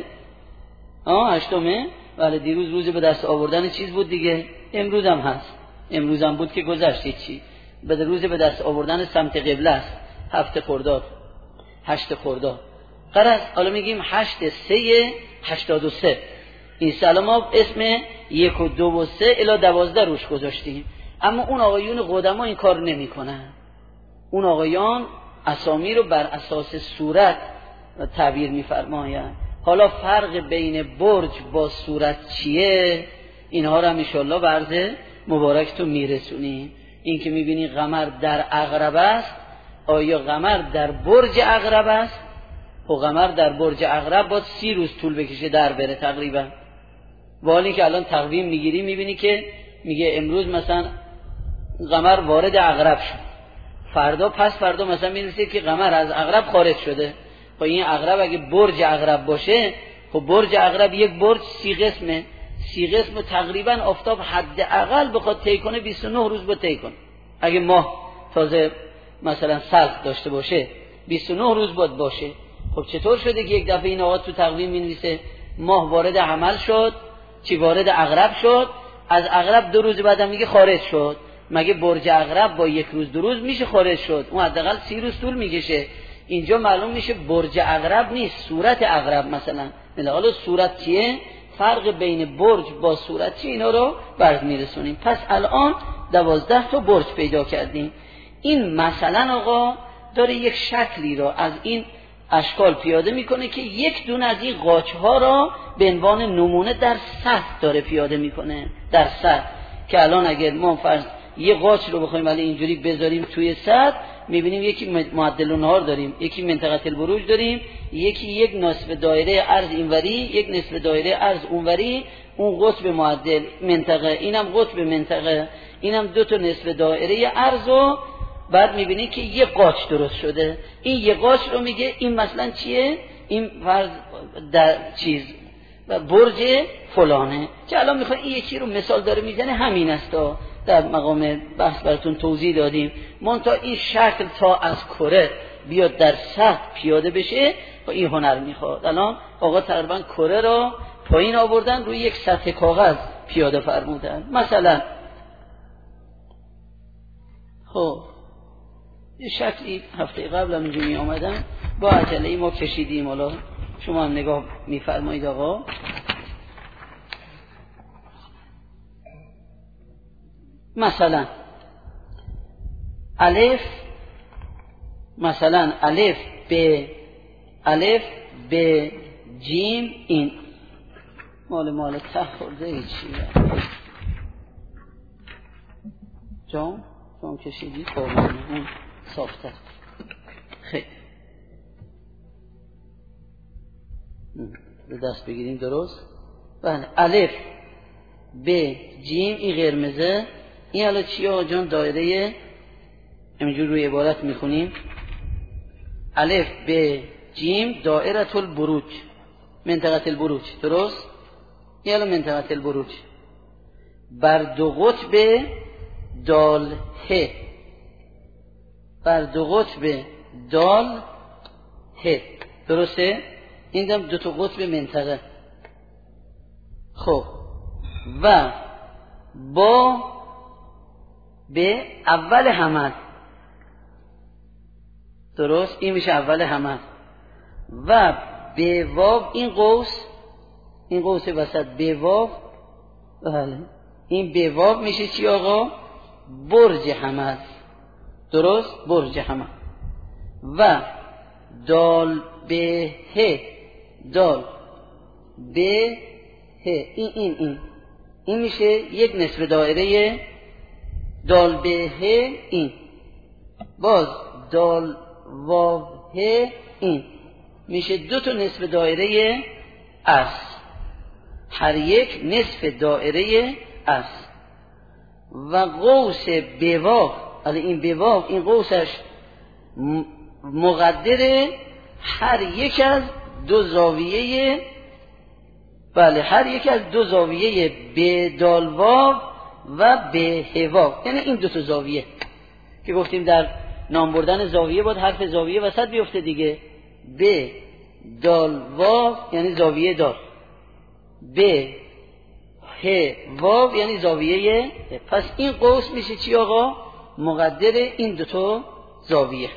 هشتمه. ولی دیروز روز به دست آوردن چیز بود دیگه، امروز هم هست، امروز هم بود که گذشت چی، به روز به دست آوردن سمت قبله است، 7 خرداد، 8 خرداد. قرار حالا میگیم 8 3 83. این سال ما اسم 1 و 2 و 3 الی 12 روش گذاشتیم، اما اون آقایون قدما این کار نمی کنن. اون آقایان اسامی رو بر اساس صورت تعبیر می‌فرمایند. حالا فرق بین برج با صورت چیه؟ اینها رو هم انشالله برز مبارکتون میرسونیم. این که میبینی قمر در عقرب است، آیا قمر در برج عقرب است؟ و قمر در برج عقرب باید 30 روز طول بکشه در بره تقریبا. والی که الان تقویم میگیری میبینی که میگه امروز مثلا قمر وارد عقرب شد، فردا پس فردا مثلا میرسه که قمر از عقرب خارج شده. خب این عقرب اگه برج عقرب باشه، خب برج عقرب یک برج 30 قسمه، 30 قسم تقریبا آفتاب حداقل بخواد طی کنه 29 روز با طی کنه. اگه ماه تازه مثلا سلخ داشته باشه 29 روز باشه. خب چطور شده که یک دفعه این آقا تو تقویم می‌نویسه ماه وارد حمل شد، چی وارد عقرب شد، از عقرب 2 روز بعدم میگه خارج شد. مگه برج عقرب با 1 روز 2 روز میشه خارج شد؟ اون حداقل 30 روز طول میکشه. اینجا معلوم میشه برج عقرب نیست، صورت عقرب مثلا. حالا صورت چیه؟ فرق بین برج با صورت چیه؟ اینا رو برات میرسونیم. پس الان 12 تا برج پیدا کردیم. این مثلا آقا داره یک شکلی رو از این اشکال پیاده میکنه که یک دونه از این قاچها را به عنوان نمونه در سطح داره پیاده میکنه. در سطح که الان اگر ما فرض یه قاچ رو بخوایم ولی اینجوری بذاریم توی سطح، میبینیم یکی معدل النهار داریم، یکی منطقه البروج داریم، یکی یک نصف دایره عرض اینوری، یک نصف دایره عرض اونوری، اون قطب معدل منطقه، اینم قطب منطقه، اینم 2 تا نصف دایره عرض. و بعد میبینید که یه قاچ درست شده. این یه قاچ رو میگه این مثلا چیه؟ این فرض در چیز برج فلانه. که الان میخوام این یکی رو مثال داره میزنه، همین است. در مقام بحث براتون توضیح دادیم. منتها این شکل تا از کره بیاد در سطح پیاده بشه و این هنر میخواد. الان آقا تقریبا کره را پایین آوردن، روی یک سطح کاغذ پیاده فرمودن. مثلا خب یه شکلی هفته قبل هم اینجوری آمدن، با عجله ما کشیدیم. حالا شما هم نگاه میفرمایید آقا. مثلا الف، مثلا الف به جیم، این مال ته خورده ای چیه؟ جام کشیدی قربان اون صافته. خیلی به دست بگیریم درست. بله الف به جیم، این قرمزه. این حالا چیه آقا جان؟ دایره همینجور روی عبارت میخونیم الف به جیم دائره البروج، منطقه البروج. درست؟ این حالا منطقه البروج بر 2 قطب دال ه، بر 2 قطب دال ه. درسته؟ این دم 2 تا قطب منطقه. خب و با به اول حمل. درست؟ این میشه اول حمل. و به واو، این قوس وسط به واو. بله این به واو میشه چی آقا؟ برج حمل. درست؟ برج حمل. و دال به ه، دال به ه، این میشه یک نصف دایره دال به ه. این باز دال واو ه، این میشه 2 تا نصف دایره اس، هر یک نصف دایره اس. و قوس بواو، این بواو این قوسش مقدر هر یک از 2 زاویه، بله هر یک از 2 زاویه به دال واو و به ه واو، یعنی این 2 تا زاویه که گفتیم در نام بردن زاویه باید حرف زاویه وسط بیفته دیگه. به دال واو یعنی زاویه دال، به ه واو یعنی زاویه. پس این قوس میشه چی آقا؟ مقدر این 2 تا زاویه.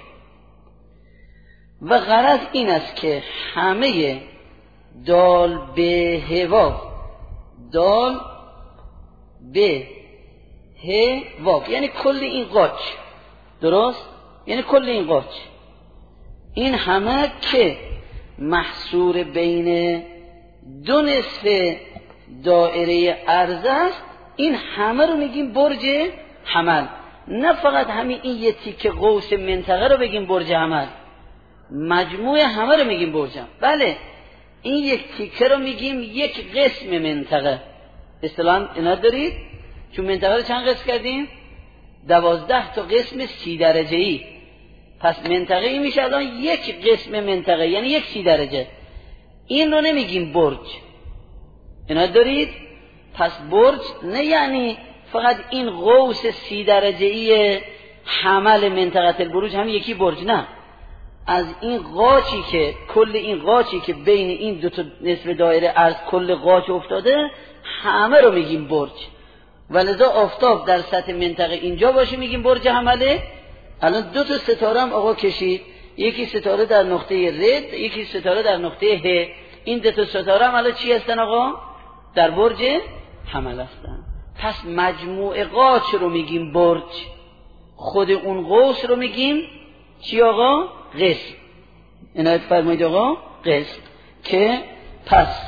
و غرض این است که همه دال به ه واو، دال به ه واو یعنی کل این قاچ. درست؟ یعنی کل این قاچ، این همه که محصور بین 2 نصف دایره عرض است، این همه رو میگیم برج حمل. نه فقط همین این یه تیکه قوس منطقه رو بگیم برج حمل، مجموع همه رو میگیم برج حمل. بله این یک تیکه رو میگیم یک قسم منطقه. اصطلاحاً اینا دارید چون منطقه رو چند قسم کردیم؟ 12 تا قسم 30 درجه‌ای. پس منطقه ای میشه الان یک قسم منطقه، یعنی یک 30 درجه. این رو نمیگیم برج. اینا دارید؟ پس برج نه یعنی فقط این قوس 30 درجه‌ای حمل منطقه البروج هم یکی برج، نه. از این قاچی که کل این قاچی که بین این دو تا نصف دایره عرض کل قاچ افتاده همه رو میگیم برج. ولذا آفتاب در سطح منطقه اینجا باشه میگیم برج حمله. الان دو تا ستاره هم آقا کشید، یکی ستاره در نقطه رد، یکی ستاره در نقطه ه. این دو تا ستاره هم الان چی هستن آقا؟ در برج حمل هستن. پس مجموع قاچ رو میگیم برج، خود اون قوس رو میگیم چی آقا؟ قسم. عنایت فرمایید آقا، قسم. که پس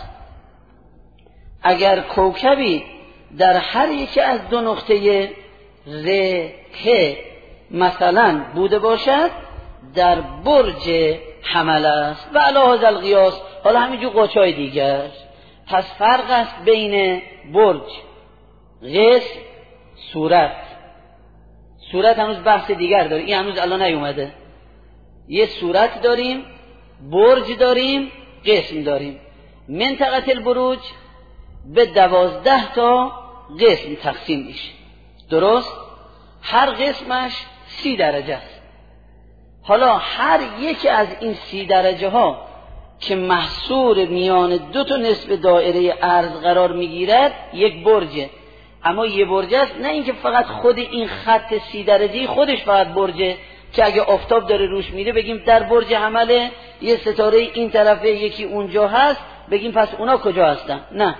اگر کوکبی در هر یکی از دو نقطه ر ه مثلا بوده باشد در برج حمل است و علی هذا القیاس. حالا همینجور قاچای دیگر. پس فرق است بین برج، قسم، صورت هنوز بحث دیگر داره، این هنوز الان نیومده. یه صورت داریم، برج داریم، قسم داریم. منطقه البروج به 12 تا قسم تقسیم میشه، درست؟ هر قسمش 30 درجه است. حالا هر یکی از این 30 درجه ها که محصور میان دو تا نصف دایره عرض قرار میگیرد یک برجه. اما یه برج است، نه اینکه فقط خود این خط 30 درجه‌ای خودش فقط برجه که اگه آفتاب داره روش میره بگیم در برج حمله یه ستاره این طرفه یکی اونجا هست بگیم پس اونا کجا هستن. نه،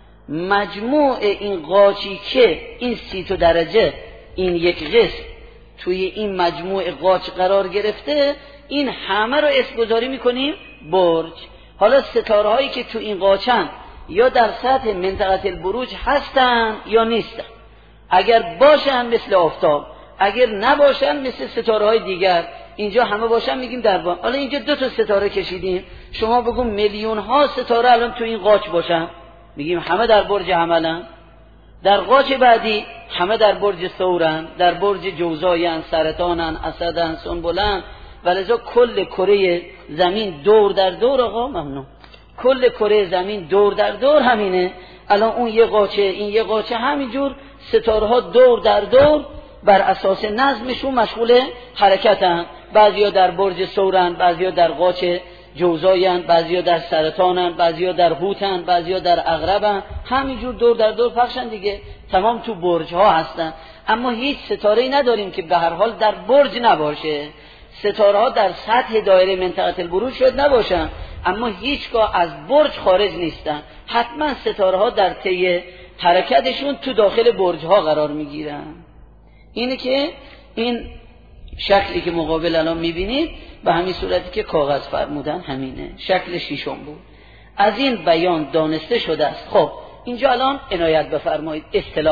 مجموع این قاچی که این 30 درجه این یک قسم توی این مجموع قاچ قرار گرفته، این همه رو اسمگذاری میکنیم برج. حالا ستاره هایی که تو این قاچن یا در سطح منطقه البروج هستن یا نیستن. اگر باشن مثل آفتاب، اگر نباشن مثل ستاره های دیگر. اینجا همه باشن میگیم در برج. حالا اینجا دو تا ستاره کشیدیم، شما بگو میلیون ها ستاره الان تو این قاچ باشن، میگیم همه در برج حملن. در قاچ بعدی همه در برج ثورن، در برج جوزاین، سرطانن، اسدن، سنبلن. ولذا کل کره زمین دور در دور آقا ممنون، کل کره زمین دور در دور همینه. الان اون یه قاچه این یه قاچه، همینجور ستاره ها دور در دور بر اساس نظمشون مشغول حرکتن. بعضیا در برج ثورن، بعضیا در قاچ جوزاین، بعضیا در سرطانن، بعضیا در حوتن، بعضیا در عقربن. همینجور دور در دور پخشن دیگه، تمام تو برج ها هستن. اما هیچ ستاره‌ای نداریم که به هر حال در برج نباشه. ستاره ها در سطح دایره منطقه البروج شاید نباشن، اما هیچگاه از برج خارج نیستن. حتما ستاره ها در طی حرکتشون تو داخل برج ها قرار میگیرن. اینه که این شکلی که مقابل الان میبینید به همین صورتی که کاغذ فرمودن همینه، شکل شیشم بود. از این بیان دانسته شده است. خب اینجا الان عنایت بفرمایید.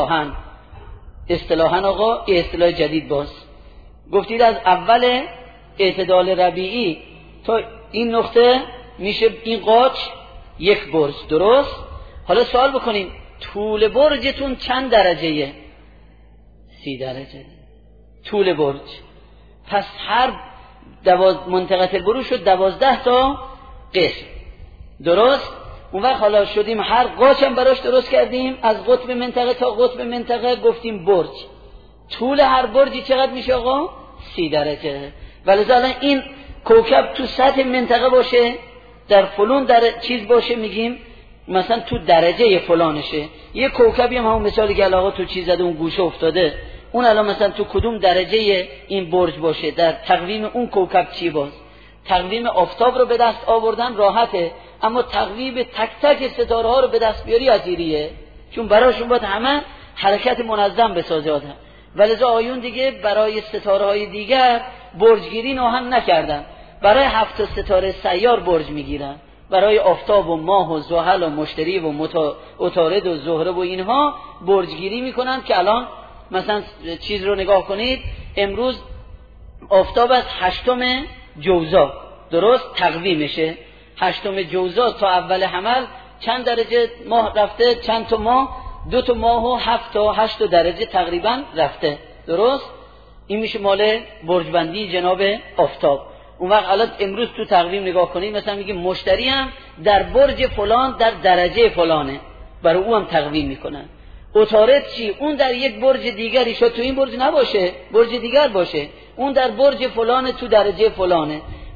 اصطلاحاً آقا یه اصطلاح جدید باز گفتید از اول اعتدال ربیعی تا این نقطه میشه این قاچ یک برج، درست؟ حالا سوال بکنیم طول برجتون چند درجه‌ایه؟ 30 درجه طول برج. پس هر منطقه البروج شد 12 تا قسم، درست؟ اون وقت حالا شدیم هر قاچ هم براش درست کردیم، از قطب منطقه تا قطب منطقه گفتیم برج. طول هر برجی چقدر میشه آقا؟ 30 درجه. ولذا الان این کوکب تو سطح منطقه باشه، در فلان در چیز باشه، میگیم مثلا تو درجه فلانشه. یه کوکبی هم همون مثالی که آقا تو چیز زده اون گوشه افتاده، اون الان مثلا تو کدوم درجه این برج باشه، در تقویم اون کوکب چی باز. تقویم آفتاب رو به دست آوردن راحته، اما تقویم تک تک ستاره ها رو به دست بیاری عجیریه، چون براشون باید همه حرکت منظم بسازه آدم. ولذا آیون دیگه برای ستاره های دیگر برجگیری نوحن نکردن، برای 7 ستاره سیار برج میگیرن. برای آفتاب و ماه و زحل و مشتری و عطارد و زهره و اینها برجگیری میکنن. که الان مثلا چیز رو نگاه کنید، امروز آفتاب از 8 جوزا، درست؟ تقویمشه 8 جوزا تا اول حمل چند درجه ماه رفته؟ چند تا ماه؟ 2 تا ماه و 7 تا 8 درجه تقریبا رفته، درست؟ این میشه مال برجبندی جناب آفتاب. اون وقت الان امروز تو تقویم نگاه کنید، مثلا میگیم مشتری هم در برج فلان در درجه فلانه، برای او هم تقویم میکنن. عطارد چی؟ اون در یک برج دیگری، شاید تو این برج نباشه، برج دیگر باشه، اون در برج فلانه تو درجه فلانه.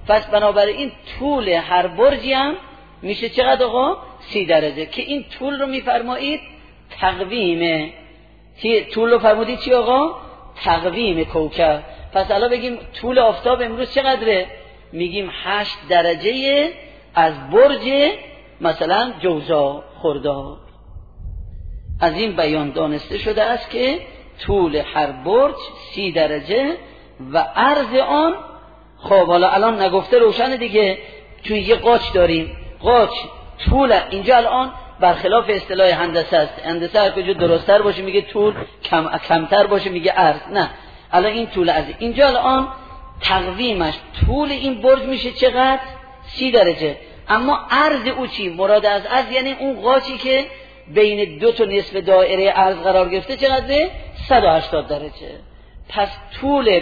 پس بنابراین طول هر برجی هم میشه چقدر آقا؟ 30 درجه که این طول رو میفرمایید تقویمه. طول رو فرمودید چی آقا؟ تقویم کوکب. پس الان بگیم طول آفتاب امروز چقدره؟ میگیم 8 درجه از برج مثلا جوزا خرداد. از این بیان دانسته شده است که طول هر برج 30 درجه و عرض آن، خب حالا الان نگفته روشن دیگه، توی یه قاچ داریم، قاچ طول اینجا الان برخلاف اصطلاح هندسه است، هندسه هر کجا درست‌تر باشه میگه طول، کمتر باشه میگه عرض. نه، الان این طول از اینجا الان تقویمش طول این برج میشه چقدر؟ 30 درجه. اما عرض او چی؟ مراد از عرض یعنی اون قاچی که بین دو تا نصف دایره عرض قرار گرفته چقدره؟ 180 درجه. پس طول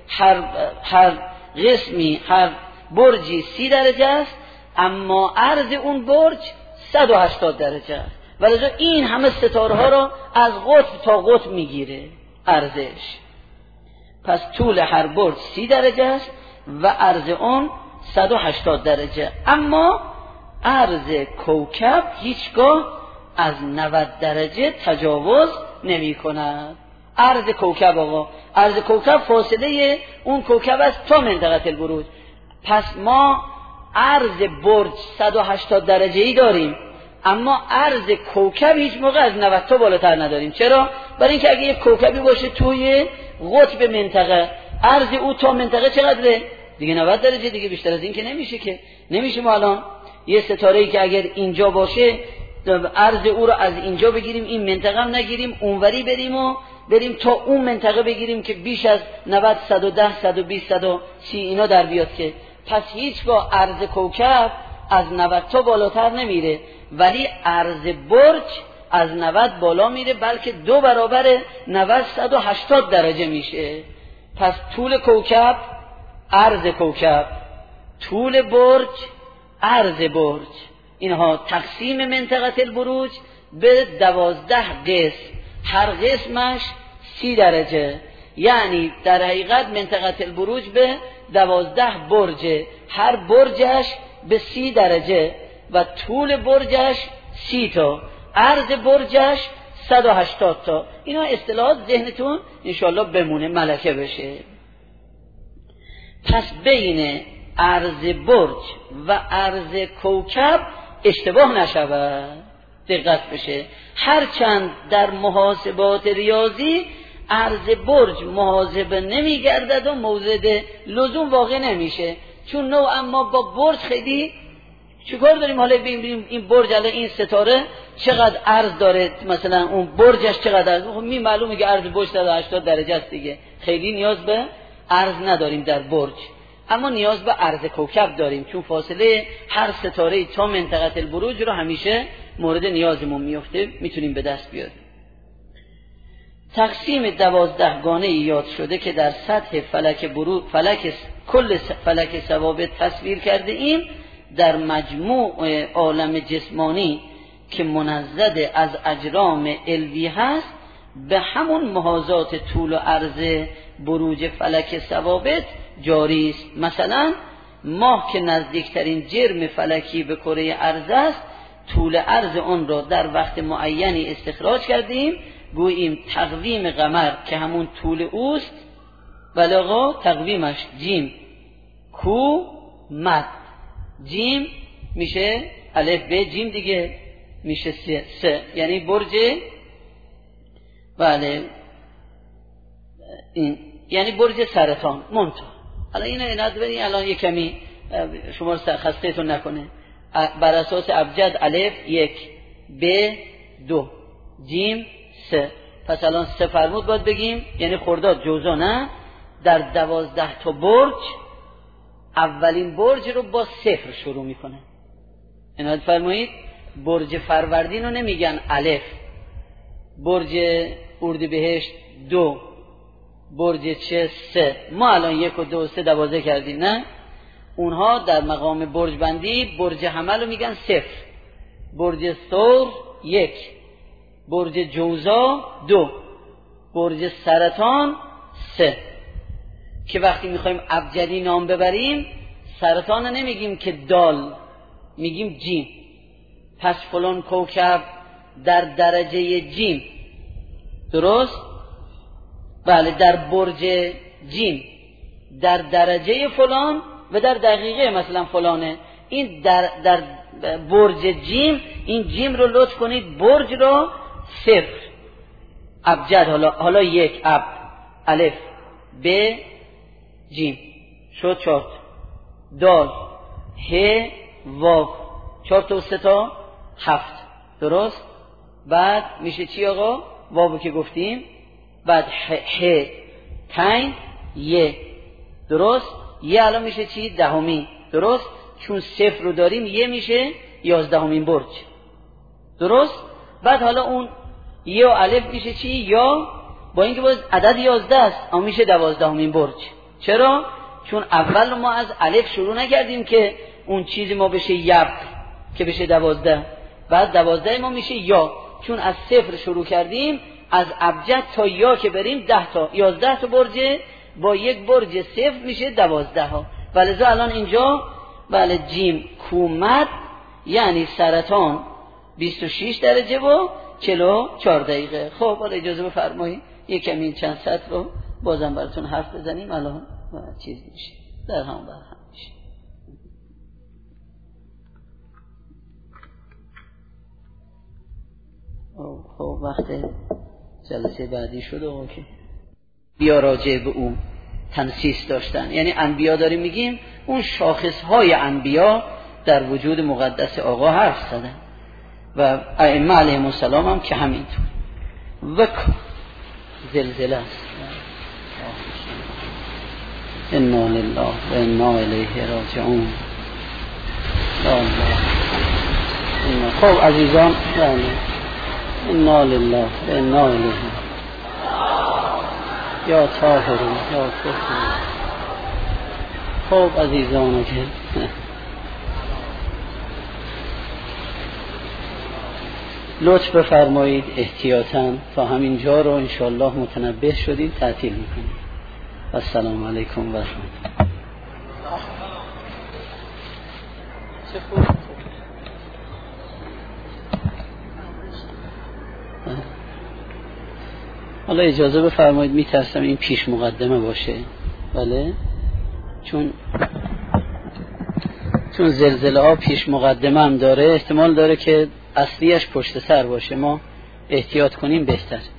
هر قسمی، هر برجی 30 درجه است، اما عرض اون برج 180 درجه است. ولی این همه ستاره ها را از قطب تا قطب میگیره عرضش. پس طول هر برج 30 درجه است و عرض اون 180 درجه. اما عرض کوکب هیچگاه از 90 درجه تجاوز نمی کند. عرض کوکب آقا، عرض کوکب فاصله اون کوکب است تا منطقه البروج. پس ما عرض برج 180 درجه ای داریم، اما عرض کوکب هیچ موقع از 90 تا بالاتر نداریم. چرا؟ برای اینکه اگه یک کوکبی باشه توی قطب منطقه، عرض او تا منطقه چقدره؟ دیگه 90 درجه، دیگه بیشتر از این که نمیشه. که نمیشه ما الان یه ستاره ای که اگر اینجا باشه عرض او رو از اینجا بگیریم، این منطقه هم نگیریم، اونوری بریم تا اون منطقه بگیریم که بیش از 90 110 120 130 اینا در بیاد. که پس هیچگاه عرض کوکب از 90 تا بالاتر نمیره، ولی عرض برج از 90 بالا میره، بلکه 2 برابر 90 180 درجه میشه. پس طول کوکب عرض کوکب، طول برج عرض برج، اینها تقسیم منطقه البروج به 12 قسم، هر قسمش 30 درجه. یعنی در حقیقت منطقه البروج به 12 برجه، هر برجش به 30 درجه و طول برجش 30 تا، عرض برجش 180 تا. اینا اصطلاحات ذهنتون انشاءالله بمونه، ملکه بشه. پس بین عرض برج و عرض کوکب اشتباه نشود، دقت بشه. هرچند در محاسبات ریاضی عرض برج محاسبه نمیگردد و مورد لزوم واقع نمیشه، چون نوعا ما با برج خیلی چیکار داریم؟ حالا ببینیم این برج الان این ستاره چقدر عرض داره، مثلا اون برجش چقدر عرض، خب می معلومه که عرض برج 180 درجه است دیگه، خیلی نیاز به عرض نداریم در برج. اما نیاز به عرض کوکب داریم، چون فاصله هر ستاره تا منطقه البروج رو همیشه مورد نیازمون میفته، میتونیم به دست بیاریم. تقسیم 12 گانه یاد شده که در سطح کل فلک ثوابت تصویر کرده ایم، در مجموع عالم جسمانی که منزد از اجرام علوی هست به همون محاذات طول و عرض بروج فلک ثوابت جاری است. مثلا ماه که نزدیکترین جرم فلکی به کره ارض است، طول عرض آن را در وقت معینی استخراج کردیم، گوییم تقویم قمر که همون طول اوست، ولی آقا تقویمش جیم کو مد، جیم میشه الف ب جیم دیگه میشه س، یعنی برج، بله این یعنی برج سرطان منتها. الان اینو نداری، الان یک کمی شما رو خستهتون نکنه. بر اساس ابجد الف 1 ب 2 جیم 3، پس الان 3 فرمود باید بگیم، یعنی خرداد جوزا نه، در 12 تا برج اولین برج رو با 0 شروع میکنه. عنایت فرمایید برج فروردین رو نمیگن الف، برج اردیبهشت 2، برج چه 3. ما الان 1 و 2 و 3 12 کردیم، نه، اونها در مقام برج بندی برج حمل رو میگن 0، برج ثور 1، برج جوزا 2، برج سرطان 3. که وقتی میخوایم ابجدی نام ببریم سرطان نمیگیم که دال، میگیم جیم. پس فلان کوکب در درجه جیم، درست؟ بله، در برج جیم، در درجه فلان و در دقیقه مثلا فلانه. این در برج جیم، این جیم رو لطف کنید برج رو 0 ابجد، حالا 1 اب الف ب جیم شد 4 دال ه واو 4 تا و 3 تا 7، درست؟ بعد میشه چی آقا؟ واو که گفتیم، بعد ه تین ی، درست؟ یه الان میشه چی؟ 10، درست؟ چون 0 رو داریم یه میشه 11مین برج، درست؟ بعد حالا اون یه و الف میشه چی؟ یا با اینکه باز عدد 11 است اما میشه 12مین برج. چرا؟ چون اول ما از الف شروع نکردیم که اون چیزی ما بشه یب که بشه 12، بعد 12 ما میشه یا، چون از 0 شروع کردیم از ابجد تا یا که بریم 10 تا 11 تا برج، با یک برج 0 میشه 12 ها. ولذا الان اینجا بله جیم کومت یعنی سرطان 26 درجه و 44 دقیقه. خب حالا اجازه بفرمایید یک کمی چند سطر رو بازم براتون حرف بزنیم، الان چیز میشه در هم میشه. خب وقت جلسه بعدی شد و که بیا راجع به اون تنسیس داشتن، یعنی انبیا داریم میگیم اون شاخصهای انبیا در وجود مقدس آقا حرف زدن و ائمه علیهم السلام هم که همینطور. و زلزله است. انا لله و انا الیه راجعون. خب عزیزان، انا لله و انا الیه. یا طاهرون یا کفرون. خب عزیزان که لطف بفرمایید احتیاطاً تا همین جا رو انشاءالله متنبه شدید تعطیل میکنیم. السلام علیکم و رحمت الله. حالا اجازه بفرمایید، میترسم این پیش مقدمه باشه، بله، چون زلزله ها پیش مقدمه هم داره، احتمال داره که اصلیش پشت سر باشه، ما احتیاط کنیم بهتر.